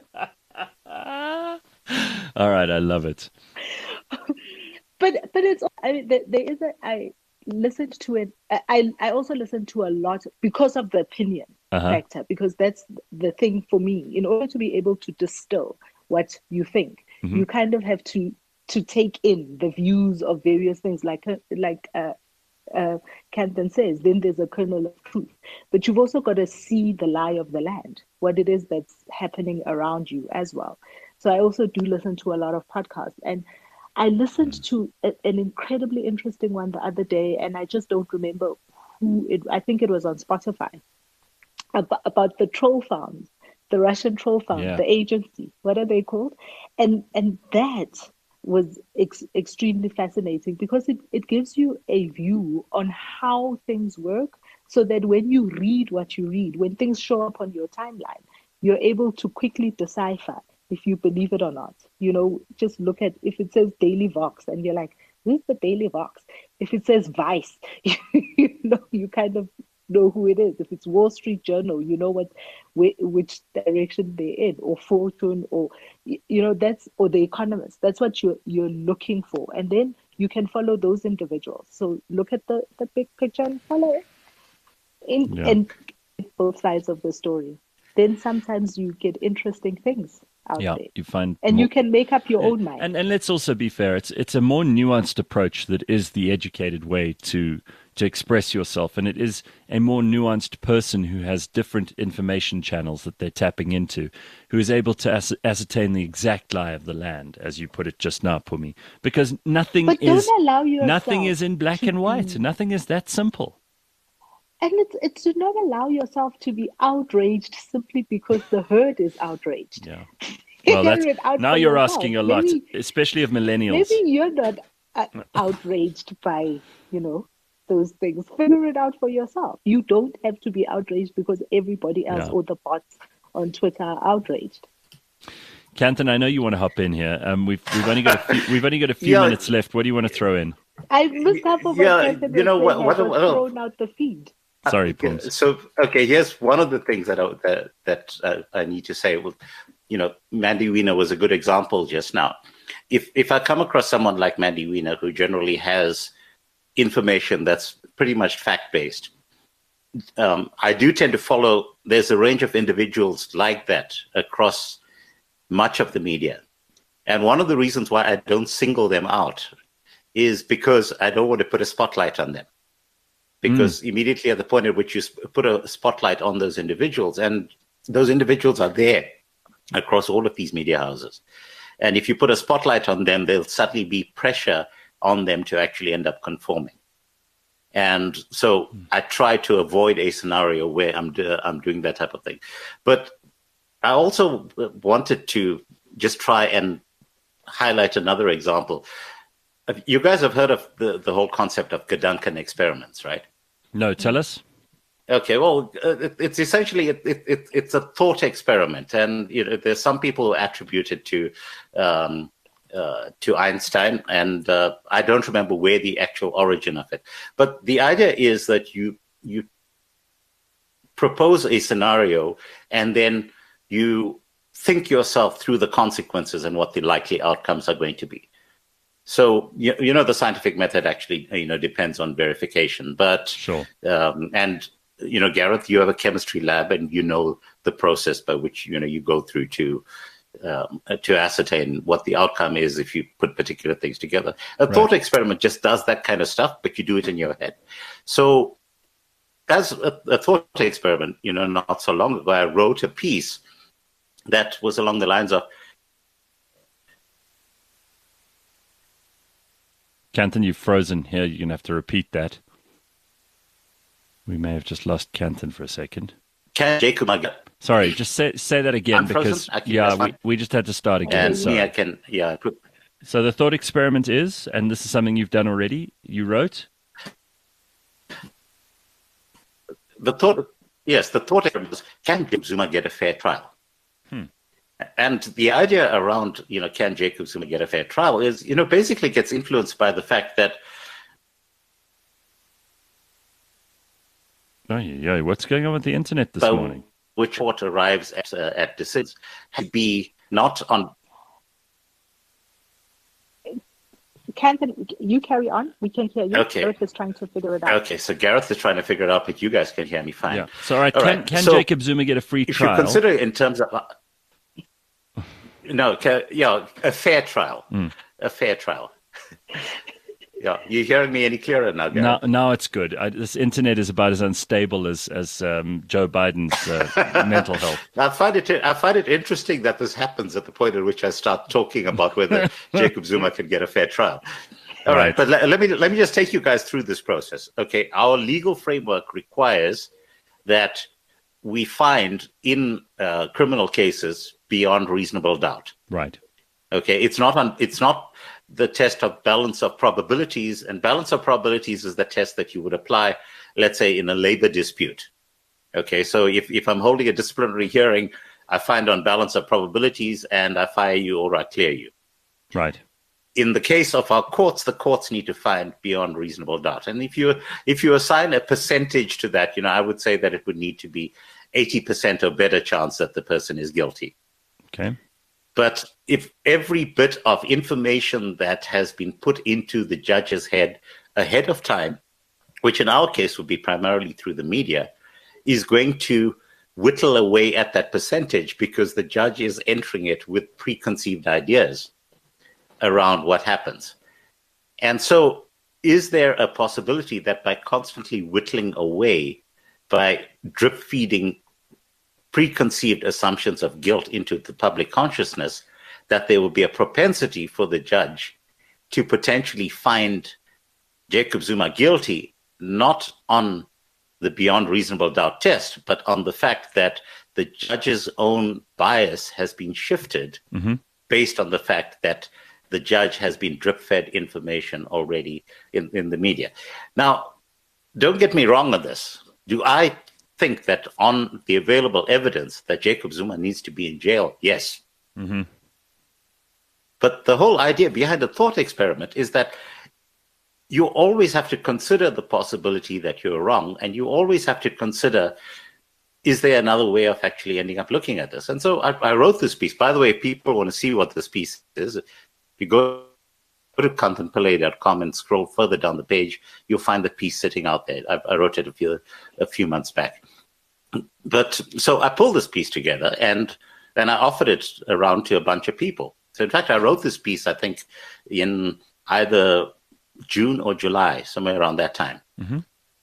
All right, I love it. But but it's I mean, there, there is a. I listened to it. I I also listened to a lot because of the opinion Uh-huh. factor. Because that's the thing for me. In order to be able to distill what you think, Mhm. you kind of have to to take in the views of various things, like like uh, uh, Canton says. Then there's a kernel of truth, but you've also got to see the lie of the land, what it is that's happening around you as well. So I also do listen to a lot of podcasts, and I listened to a, an incredibly interesting one the other day, and I just don't remember who it. I think it was on Spotify about, about the troll farms, the Russian troll farm, Yeah. the agency. What are they called? And and that was ex- extremely fascinating because it, it gives you a view on how things work, so that when you read what you read, when things show up on your timeline, you're able to quickly decipher if you believe it or not. You know, just look at if it says Daily Vox and you're like, who's the Daily Vox? If it says Vice, you know, you kind of know who it is. If it's Wall Street Journal, you know what, whi- which direction they're in, or Fortune, or y- you know, that's, or The Economist. That's what you're you're looking for, and then you can follow those individuals. So look at the the big picture and follow it, in, Yeah. and get both sides of the story. Then sometimes you get interesting things out Yeah, there, you find and more- you can make up your Yeah, own mind. And and let's also be fair. It's it's a more nuanced approach that is the educated way to to express yourself, and it is a more nuanced person who has different information channels that they're tapping into, who is able to as- ascertain the exact lie of the land, as you put it just now, Pumi. Because nothing But is don't allow yourself nothing is in black to and white. be- Nothing is that simple. And it's it's to not allow yourself to be outraged simply because the herd is outraged. Yeah. Well, that's Figure it out now for you're yourself. asking a lot, Maybe, especially of millennials. maybe you're not uh, outraged by, you know, those things. Figure it out for yourself. You don't have to be outraged because everybody else Yeah. or the bots on Twitter are outraged. Canton, I know you want to hop in here. Um, we've we've only got a few, we've only got a few Yeah. minutes left. What do you want to throw in? I missed half of Yeah, what Catherine you was know saying. what- I what- got what- thrown out the feed. Sorry, Okay, Pums. So, okay, here's one of the things that I, that, that uh, I need to say. Well, you know, Mandy Wiener was a good example just now. If if I come across someone like Mandy Wiener, who generally has information that's pretty much fact-based, um, I do tend to follow, there's a range of individuals like that across much of the media. And one of the reasons why I don't single them out is because I don't want to put a spotlight on them. Because mm. immediately at the point at which you put a spotlight on those individuals, and those individuals are there across all of these media houses. And if you put a spotlight on them, there'll suddenly be pressure on them to actually end up conforming. And so mm. I try to avoid a scenario where I'm, do, I'm doing that type of thing. But I also wanted to just try and highlight another example. You guys have heard of the, the whole concept of Gedanken experiments, right? No, tell us. Okay, well, uh, it, it's essentially it, it, it, it's a thought experiment, and you know, there's some people who attribute it to um, uh, to Einstein, and uh, I don't remember where the actual origin of it. But the idea is that you you propose a scenario, and then you think yourself through the consequences and what the likely outcomes are going to be. So, you, you know, the scientific method actually, you know, depends on verification. But, sure. Um, and, you know, Gareth, you have a chemistry lab and you know the process by which, you know, you go through to um, to ascertain what the outcome is if you put particular things together. A right. thought experiment just does that kind of stuff, but you do it in your head. So as a, a thought experiment, you know, not so long ago, I wrote a piece that was along the lines of, Canton, you've frozen here. You're going to have to repeat that. We may have just lost Canton for a second. Can Jacob again? Sorry, just say say that again. I'm frozen? Because, Okay, yeah, that's we, fine. we just had to start again. And Sorry. me, I can, yeah. Put, So the thought experiment is, and this is something you've done already, you wrote? The thought, yes, the thought experiment is, can Jacob Zuma get a fair trial? Hmm. And the idea around, you know, can Jacob Zuma get a fair trial is, you know, basically gets influenced by the fact that. Oh, yeah, what's going on with the internet this by morning? Which court arrives at, uh, at decisions be not on. Canton, you carry on. We can hear you. Okay. Gareth is trying to figure it out. Okay, so Gareth is trying to figure it out, but you guys can hear me fine. Yeah. So, all right, All can, right, can so Jacob Zuma get a free If trial? you consider it in terms of... Uh, no, ca- yeah, a fair trial. Mm. A fair trial. Yeah, you hearing me any clearer now, Gareth? Now, now it's good. I, this internet is about as unstable as as um, Joe Biden's uh, mental health. I find it I find it interesting that this happens at the point at which I start talking about whether Jacob Zuma can get a fair trial. All right, Right. but let, let me let me just take you guys through this process. Okay, our legal framework requires that we find in uh, criminal cases beyond reasonable doubt. Right. Okay, it's not on. It's not the test of balance of probabilities, and balance of probabilities is the test that you would apply, let's say, in a labor dispute. Okay, so if, if I'm holding a disciplinary hearing, I find on balance of probabilities and I fire you or I clear you. Right. In the case of our courts, the courts need to find beyond reasonable doubt. And if you if you assign a percentage to that, you know, I would say that it would need to be eighty percent or better chance that the person is guilty. Okay. But if every bit of information that has been put into the judge's head ahead of time, which in our case would be primarily through the media, is going to whittle away at that percentage because the judge is entering it with preconceived ideas around what happens. And so is there a possibility that by constantly whittling away, by drip feeding preconceived assumptions of guilt into the public consciousness, that there will be a propensity for the judge to potentially find Jacob Zuma guilty, not on the beyond reasonable doubt test, but on the fact that the judge's own bias has been shifted Mm-hmm. based on the fact that the judge has been drip-fed information already in, in the media. Now, don't get me wrong on this. Do I think that on the available evidence that Jacob Zuma needs to be in jail? Yes. Mm-hmm. But the whole idea behind the thought experiment is that you always have to consider the possibility that you're wrong, and you always have to consider, is there another way of actually ending up looking at this? And so I, I wrote this piece. By the way, if people want to see what this piece is, if you go to kantan pillay dot com and scroll further down the page, you'll find the piece sitting out there. I, I wrote it a few a few months back. But so I pulled this piece together, and then I offered it around to a bunch of people. So in fact, I wrote this piece, I think, in either June or July, somewhere around that time. Mm-hmm.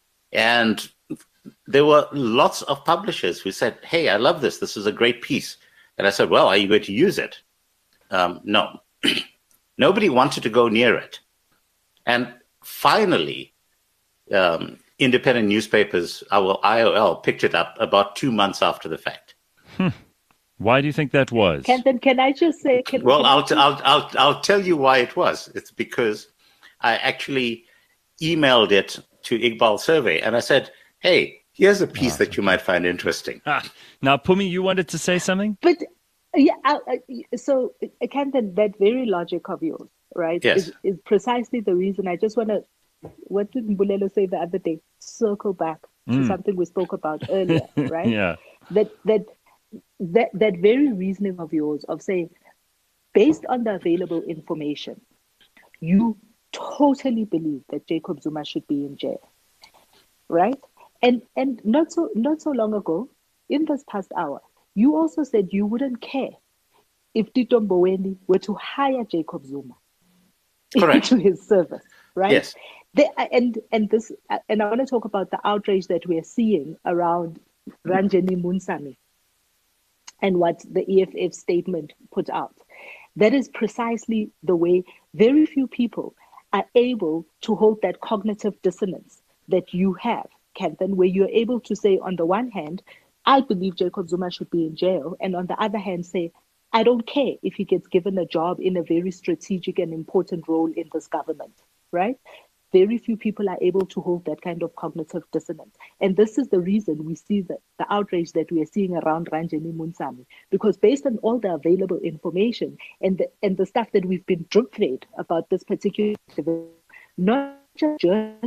And there were lots of publishers who said, hey, I love this. This is a great piece. And I said, well, are you going to use it? Um, no. Nobody wanted to go near it. And finally, um, independent newspapers, our I O L, picked it up about two months after the fact. Hmm. Why do you think that was? Can, then can I just say? Can, Well, can I'll, I t- I'll, I'll, I'll tell you why it was. It's because I actually emailed it to Iqbal Survey, and I said, hey, here's a piece Oh. that you might find interesting. Ah, now, Pumi, you wanted to say something? But yeah, I, I, so can that that very logic of yours, right? Yes. Is, is precisely the reason I just want to. What did Mbulelo say the other day? Circle back to Mm. something we spoke about earlier, right? Yeah. That that that that very reasoning of yours of saying, based on the available information, you totally believe that Jacob Zuma should be in jail, right? And and not so not so long ago, in this past hour, you also said you wouldn't care if Tito Mboweni were to hire Jacob Zuma Correct. into his service, right? Yes. They, and and this and I want to talk about the outrage that we are seeing around Ranjeni Munsami and what the E F F statement put out. That is precisely the way very few people are able to hold that cognitive dissonance that you have, Kenthan, where you're able to say, on the one hand, I believe Jacob Zuma should be in jail, and on the other hand, say, I don't care if he gets given a job in a very strategic and important role in this government, right? Very few people are able to hold that kind of cognitive dissonance. And this is the reason we see the, the outrage that we are seeing around Ranjeni Munsami, because based on all the available information and the, and the stuff that we've been drip-fed about this particular activity, not just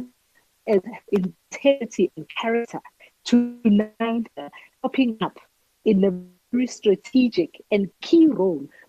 as integrity and character, to popping up in a very strategic and key role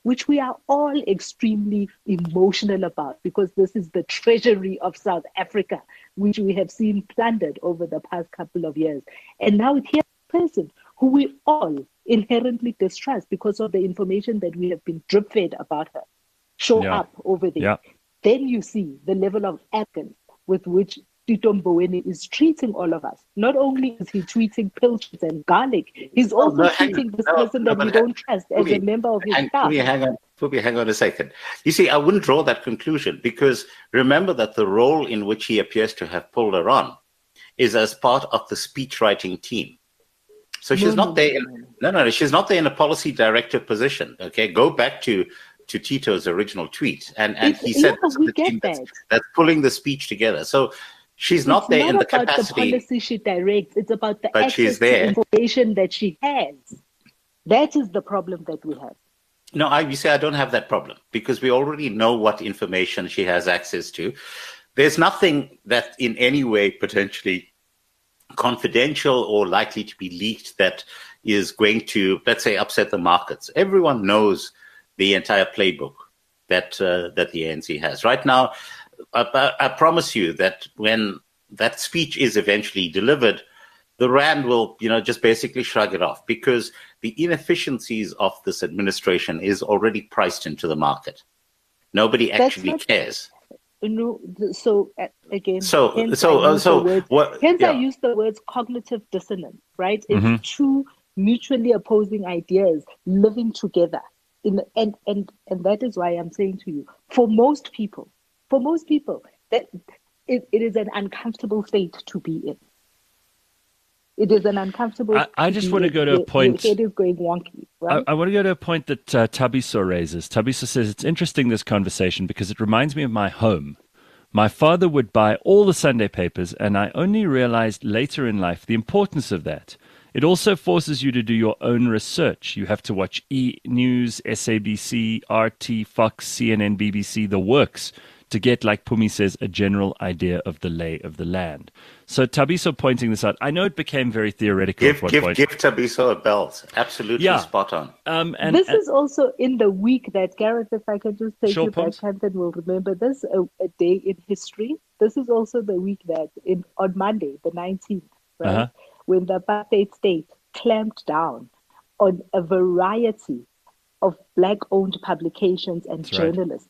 which we are all extremely emotional about because this is the treasury of South Africa, which we have seen plundered over the past couple of years. And now here's a person who we all inherently distrust because of the information that we have been drip-fed about her show Yeah. up over there. Yeah. Then you see the level of arrogance with which Tito Mboweni is treating all of us. Not only is he tweeting pilchards and garlic, he's also no, hang treating on. this No, person no, that we but don't trust as a Phoebe, member of his hang, staff. Phoebe, hang on, Phoebe, hang on a second. You see, I wouldn't draw that conclusion because remember that the role in which he appears to have pulled her on is as part of the speech writing team. So she's No, not no, there. no, In, no, no. no, no, no, she's not there in a policy director position. Okay, go back to to Tito's original tweet, and and It- he said yeah, this is we the get team that's, that. that's pulling the speech together. So she's not It's there not in the about capacity. the policy she directs. It's about the But access she's to there. information that she has. That is the problem that we have. No, I, you say I don't have that problem because we already know what information she has access to. There's nothing that in any way potentially confidential or likely to be leaked that is going to, let's say, upset the markets. Everyone knows the entire playbook that uh, that the A N C has. Right now, I, I promise you that when that speech is eventually delivered, the Rand will, you know, just basically shrug it off because the inefficiencies of this administration is already priced into the market. Nobody That's actually not- cares. No, th- so uh, again, So- hence so, I uh, use so the words, what- hence I yeah. use the words cognitive dissonance, right? It's Mhm. two mutually opposing ideas living together. In and and and that is why I'm saying to you, for most people, for most people, that it, it is an uncomfortable state to be in. It is an uncomfortable. I- I to just be wanna in. go to a Your- point- Your head is going wonky, I, right? I want to go to a point that uh, Tabiso raises. Tabiso says it's interesting, this conversation, because it reminds me of my home. My father would buy all the Sunday papers, and I only realized later in life the importance of that. It also forces you to do your own research. You have to watch E! News, S A B C, R T, Fox, C N N, B B C, the works, to get, like Pumi says, a general idea of the lay of the land. So Tabiso pointing this out, I know it became very theoretical Give at one give point. give Tabiso a belt. Absolutely Yeah. spot on. Um, and, this and- is also in the week that, Gareth, if I can just take Sure, you back, Pons. Hampton will remember this, a, a day in history. This is also the week that in on Monday, the nineteenth, right, Uh-huh. when the apartheid state clamped down on a variety of black-owned publications and That's right. journalists.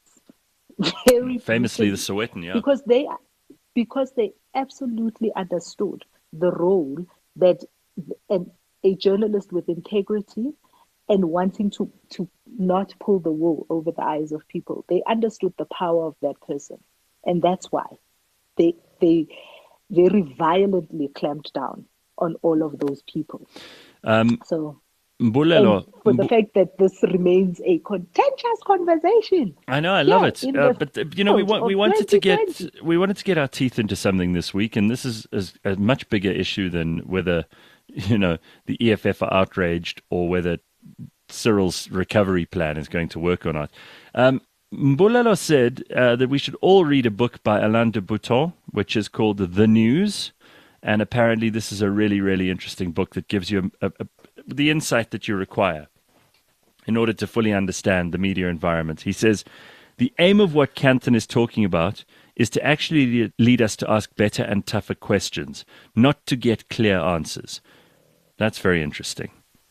Very famously the brutally, Sowetan, yeah. because they because they absolutely understood the role that an, a journalist with integrity and wanting to to not pull the wool over the eyes of people. They understood the power of that person, and that's why they they very violently clamped down on all of those people. Um, So, Mbulelo, and for the Mbu- fact that this remains a contentious conversation. I know, I love Yeah, it. in Uh, the but uh, you know, we field want we of wanted to get twenty twenty. we wanted to get our teeth into something this week, and this is, is a much bigger issue than whether you know the E F F are outraged or whether Cyril's recovery plan is going to work or not. Um, Mbulelo said uh, that we should all read a book by Alain de Botton, which is called The News, and apparently this is a really really interesting book that gives you a, a, a, the insight that you require in order to fully understand the media environment. He says, the aim of what Canton is talking about is to actually lead us to ask better and tougher questions, not to get clear answers. That's very interesting.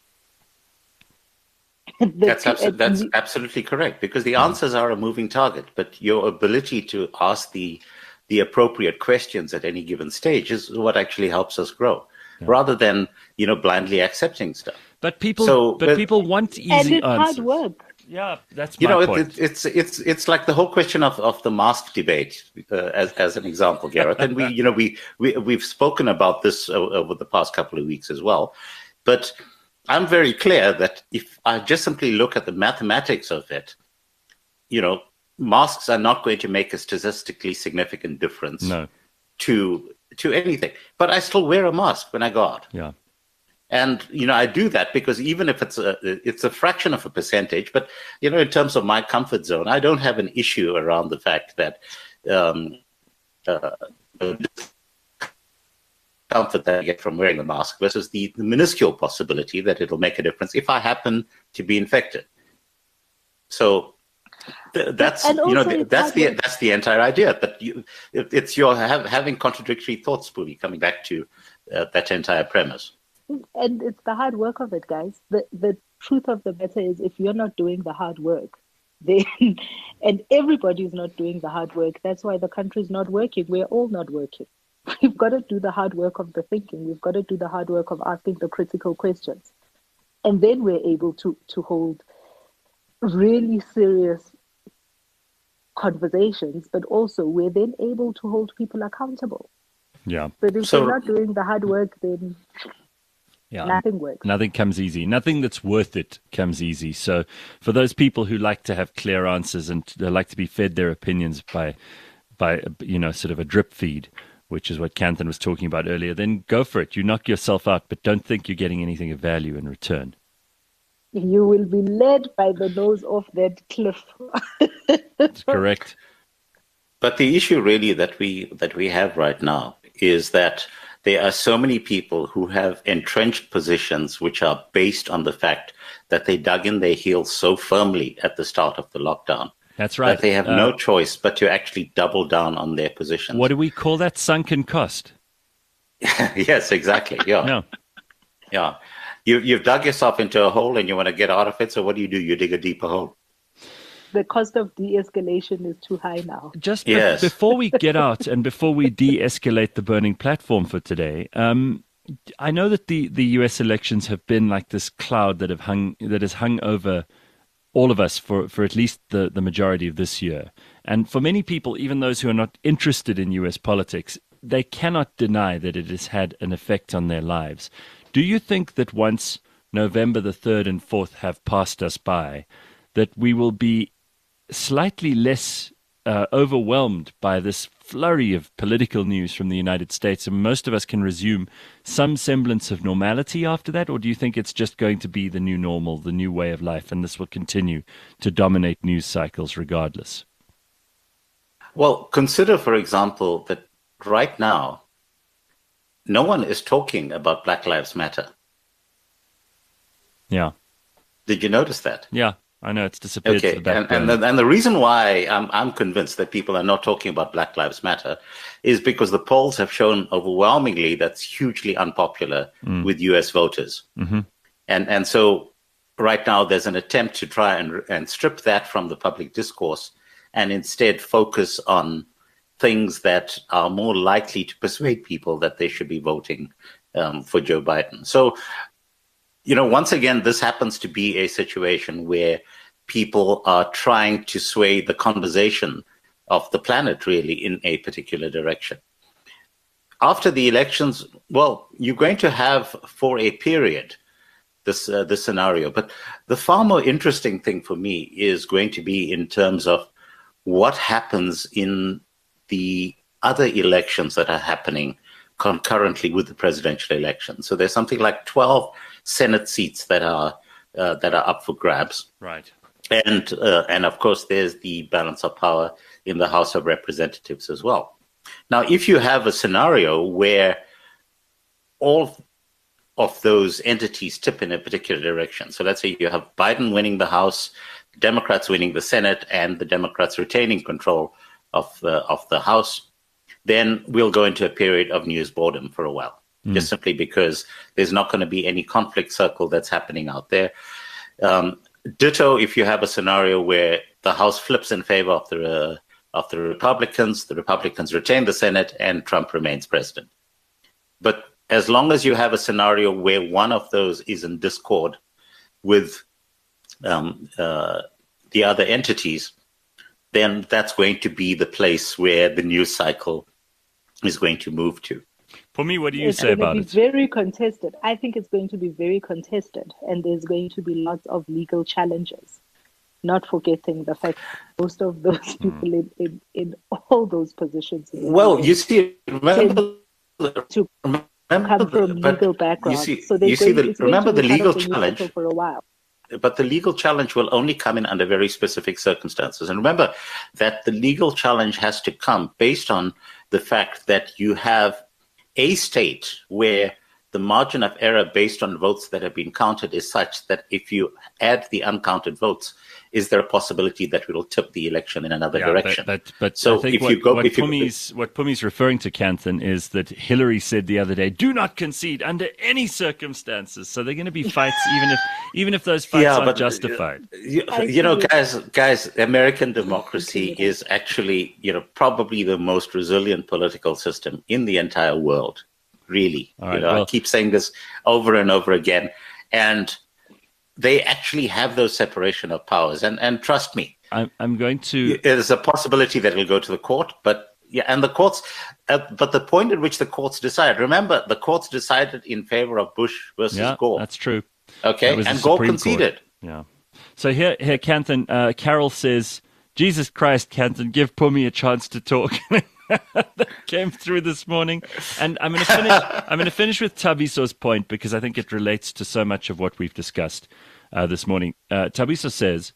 The That's, two- abso- uh, that's we- absolutely correct because the answers are a moving target, but your ability to ask the the appropriate questions at any given stage is what actually helps us grow, rather than you know blindly accepting stuff. But people, So, but but- people want easy and it's answers. hard work. Yeah, that's You my know, it, point. it, it's it's it's like the whole question of, of the mask debate, uh, as as an example, Gareth. And we, you know, we we we've spoken about this o- over the past couple of weeks as well. But I'm very clear that if I just simply look at the mathematics of it, you know, masks are not going to make a statistically significant difference No, to to anything. But I still wear a mask when I go out. yeah. And you know, I do that because even if it's a it's a fraction of a percentage, but you know, in terms of my comfort zone, I don't have an issue around the fact that um, uh, the comfort that I get from wearing the mask versus the, the minuscule possibility that it'll make a difference if I happen to be infected. So th- that's And you know also th- it's that's hard the work. that's the entire idea. But you, it, it's your have, having contradictory thoughts, Puli, coming back to uh, that entire premise. And it's the hard work of it, guys. The the truth of the matter is, if you're not doing the hard work, then and everybody's not doing the hard work. That's why the country's not working. We're all not working. We've got to do the hard work of the thinking. We've got to do the hard work of asking the critical questions, and then we're able to to hold really serious conversations. But also, we're then able to hold people accountable. Yeah. But if So- we're not doing the hard work, then Yeah. nothing works. Nothing comes easy. Nothing that's worth it comes easy. So for those people who like to have clear answers and they like to be fed their opinions by, by you know, sort of a drip feed, which is what Kanthan was talking about earlier, then go for it. You knock yourself out, but don't think you're getting anything of value in return. You will be led by the nose off that cliff. That's correct. But the issue really that we that we have right now is that there are so many people who have entrenched positions which are based on the fact that they dug in their heels so firmly at the start of the lockdown That's right. that they have Uh, no choice but to actually double down on their positions. What do we call that? Sunken cost. Yes, exactly. Yeah. No. Yeah. You, you've dug yourself into a hole and you want to get out of it. So what do you do? You dig a deeper hole. The cost of de-escalation is too high now. Just be- Yes. before we get out and before we de-escalate the burning platform for today, um, I know that the, the U S elections have been like this cloud that have hung that has hung over all of us for, for at least the, the majority of this year. And for many people, even those who are not interested in U S politics, they cannot deny that it has had an effect on their lives. Do you think that once November the third and fourth have passed us by, that we will be slightly less uh, overwhelmed by this flurry of political news from the United States, and most of us can resume some semblance of normality after that? Or do you think it's just going to be the new normal, the new way of life, and this will continue to dominate news cycles regardless? Well, consider, for example, that right now, no one is talking about Black Lives Matter. Yeah. Did you notice that? Yeah. I know it's disappeared to Okay, the back and, and, burner. the, and the reason why I'm, I'm convinced that people are not talking about Black Lives Matter is because the polls have shown overwhelmingly that's hugely unpopular Mm. with U S voters. Mm-hmm. And and so right now there's an attempt to try and, and strip that from the public discourse and instead focus on things that are more likely to persuade people that they should be voting um, for Joe Biden. So, you know, once again, this happens to be a situation where people are trying to sway the conversation of the planet really in a particular direction. After the elections, well, you're going to have for a period this uh, this scenario. But the far more interesting thing for me is going to be in terms of what happens in the other elections that are happening concurrently with the presidential election. So there's something like twelve Senate seats that are uh, that are up for grabs. Right. And uh, and of course, there's the balance of power in the House of Representatives as well. Now, if you have a scenario where all of those entities tip in a particular direction, so let's say you have Biden winning the House, Democrats winning the Senate, and the Democrats retaining control of the, of the House, then we'll go into a period of news boredom for a while, mm. just simply because there's not going to be any conflict circle that's happening out there. Um, ditto if you have a scenario where the House flips in favor of the uh, of the Republicans, the Republicans retain the Senate, and Trump remains president. But as long as you have a scenario where one of those is in discord with um, uh, the other entities, then that's going to be the place where the news cycle is going to move to. For me, what do you it's say going about to be it? Very contested. I think it's going to be very contested, and there's going to be lots of legal challenges. Not forgetting the fact most of those people in, in, in all those positions. Well, you see, remember, to remember come from the, legal backgrounds. You see, so you see going, the, remember the legal the challenge for a while. But the legal challenge will only come in under very specific circumstances. And remember that the legal challenge has to come based on the fact that you have a state where the margin of error based on votes that have been counted is such that if you add the uncounted votes, is there a possibility that it will tip the election in another yeah, direction? But, but, but so I think if what, you go, what, if you, Pumi's, what Pumi's referring to, Kanthan, is that Hillary said the other day, do not concede under any circumstances. So they're going to be fights, even if even if those fights yeah, aren't but, justified. You, you know, guys, guys, American democracy is actually, you know, probably the most resilient political system in the entire world. Really, All right, you know, well, I keep saying this over and over again, and they actually have those separation of powers. And and trust me, I'm I'm going to. There's a possibility that it'll go to the court, but yeah, and the courts. Uh, but the point at which the courts decide. Remember, the courts decided in favor of Bush versus Yeah, Gore. that's true. Okay, and Gore conceded. Yeah. So here, here, Kanthan, uh, Carol says, Jesus Christ, Kanthan, give Pumi a chance to talk. That came through this morning. And I'm going to finish I'm going to finish with Tabiso's point because I think it relates to so much of what we've discussed uh, this morning. Uh, Tabiso says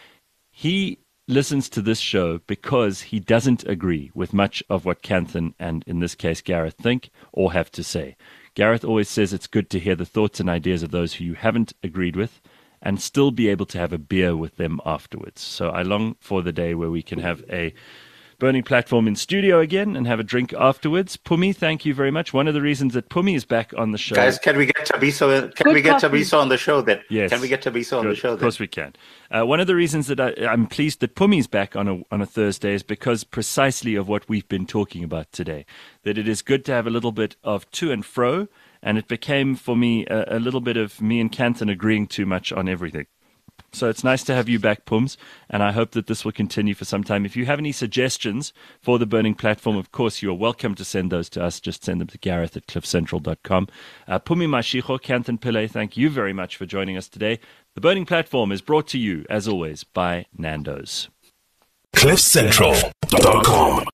he listens to this show because he doesn't agree with much of what Kanthan and, in this case, Gareth think or have to say. Gareth always says it's good to hear the thoughts and ideas of those who you haven't agreed with and still be able to have a beer with them afterwards. So I long for the day where we can have a Burning Platform in studio again and have a drink afterwards. Pumi, thank you very much. One of the reasons that Pumi is back on the show. Guys, can we get Tabiso? Can Good we get coffee. Tabiso on the show then? Yes. Can we get Tabiso on Good. the show then? Of course we can. Uh, one of the reasons that I, I'm pleased that Pumi's back on a on a Thursday is because precisely of what we've been talking about today. That it is good to have a little bit of to and fro, and it became for me a, a little bit of me and Kanthan agreeing too much on everything. So it's nice to have you back, Pums, and I hope that this will continue for some time. If you have any suggestions for the Burning Platform, of course, you are welcome to send those to us. Just send them to Gareth at cliff central dot com. Uh, Pumi Mashicho, Kanthan Pillay, thank you very much for joining us today. The Burning Platform is brought to you, as always, by Nando's. cliff central dot com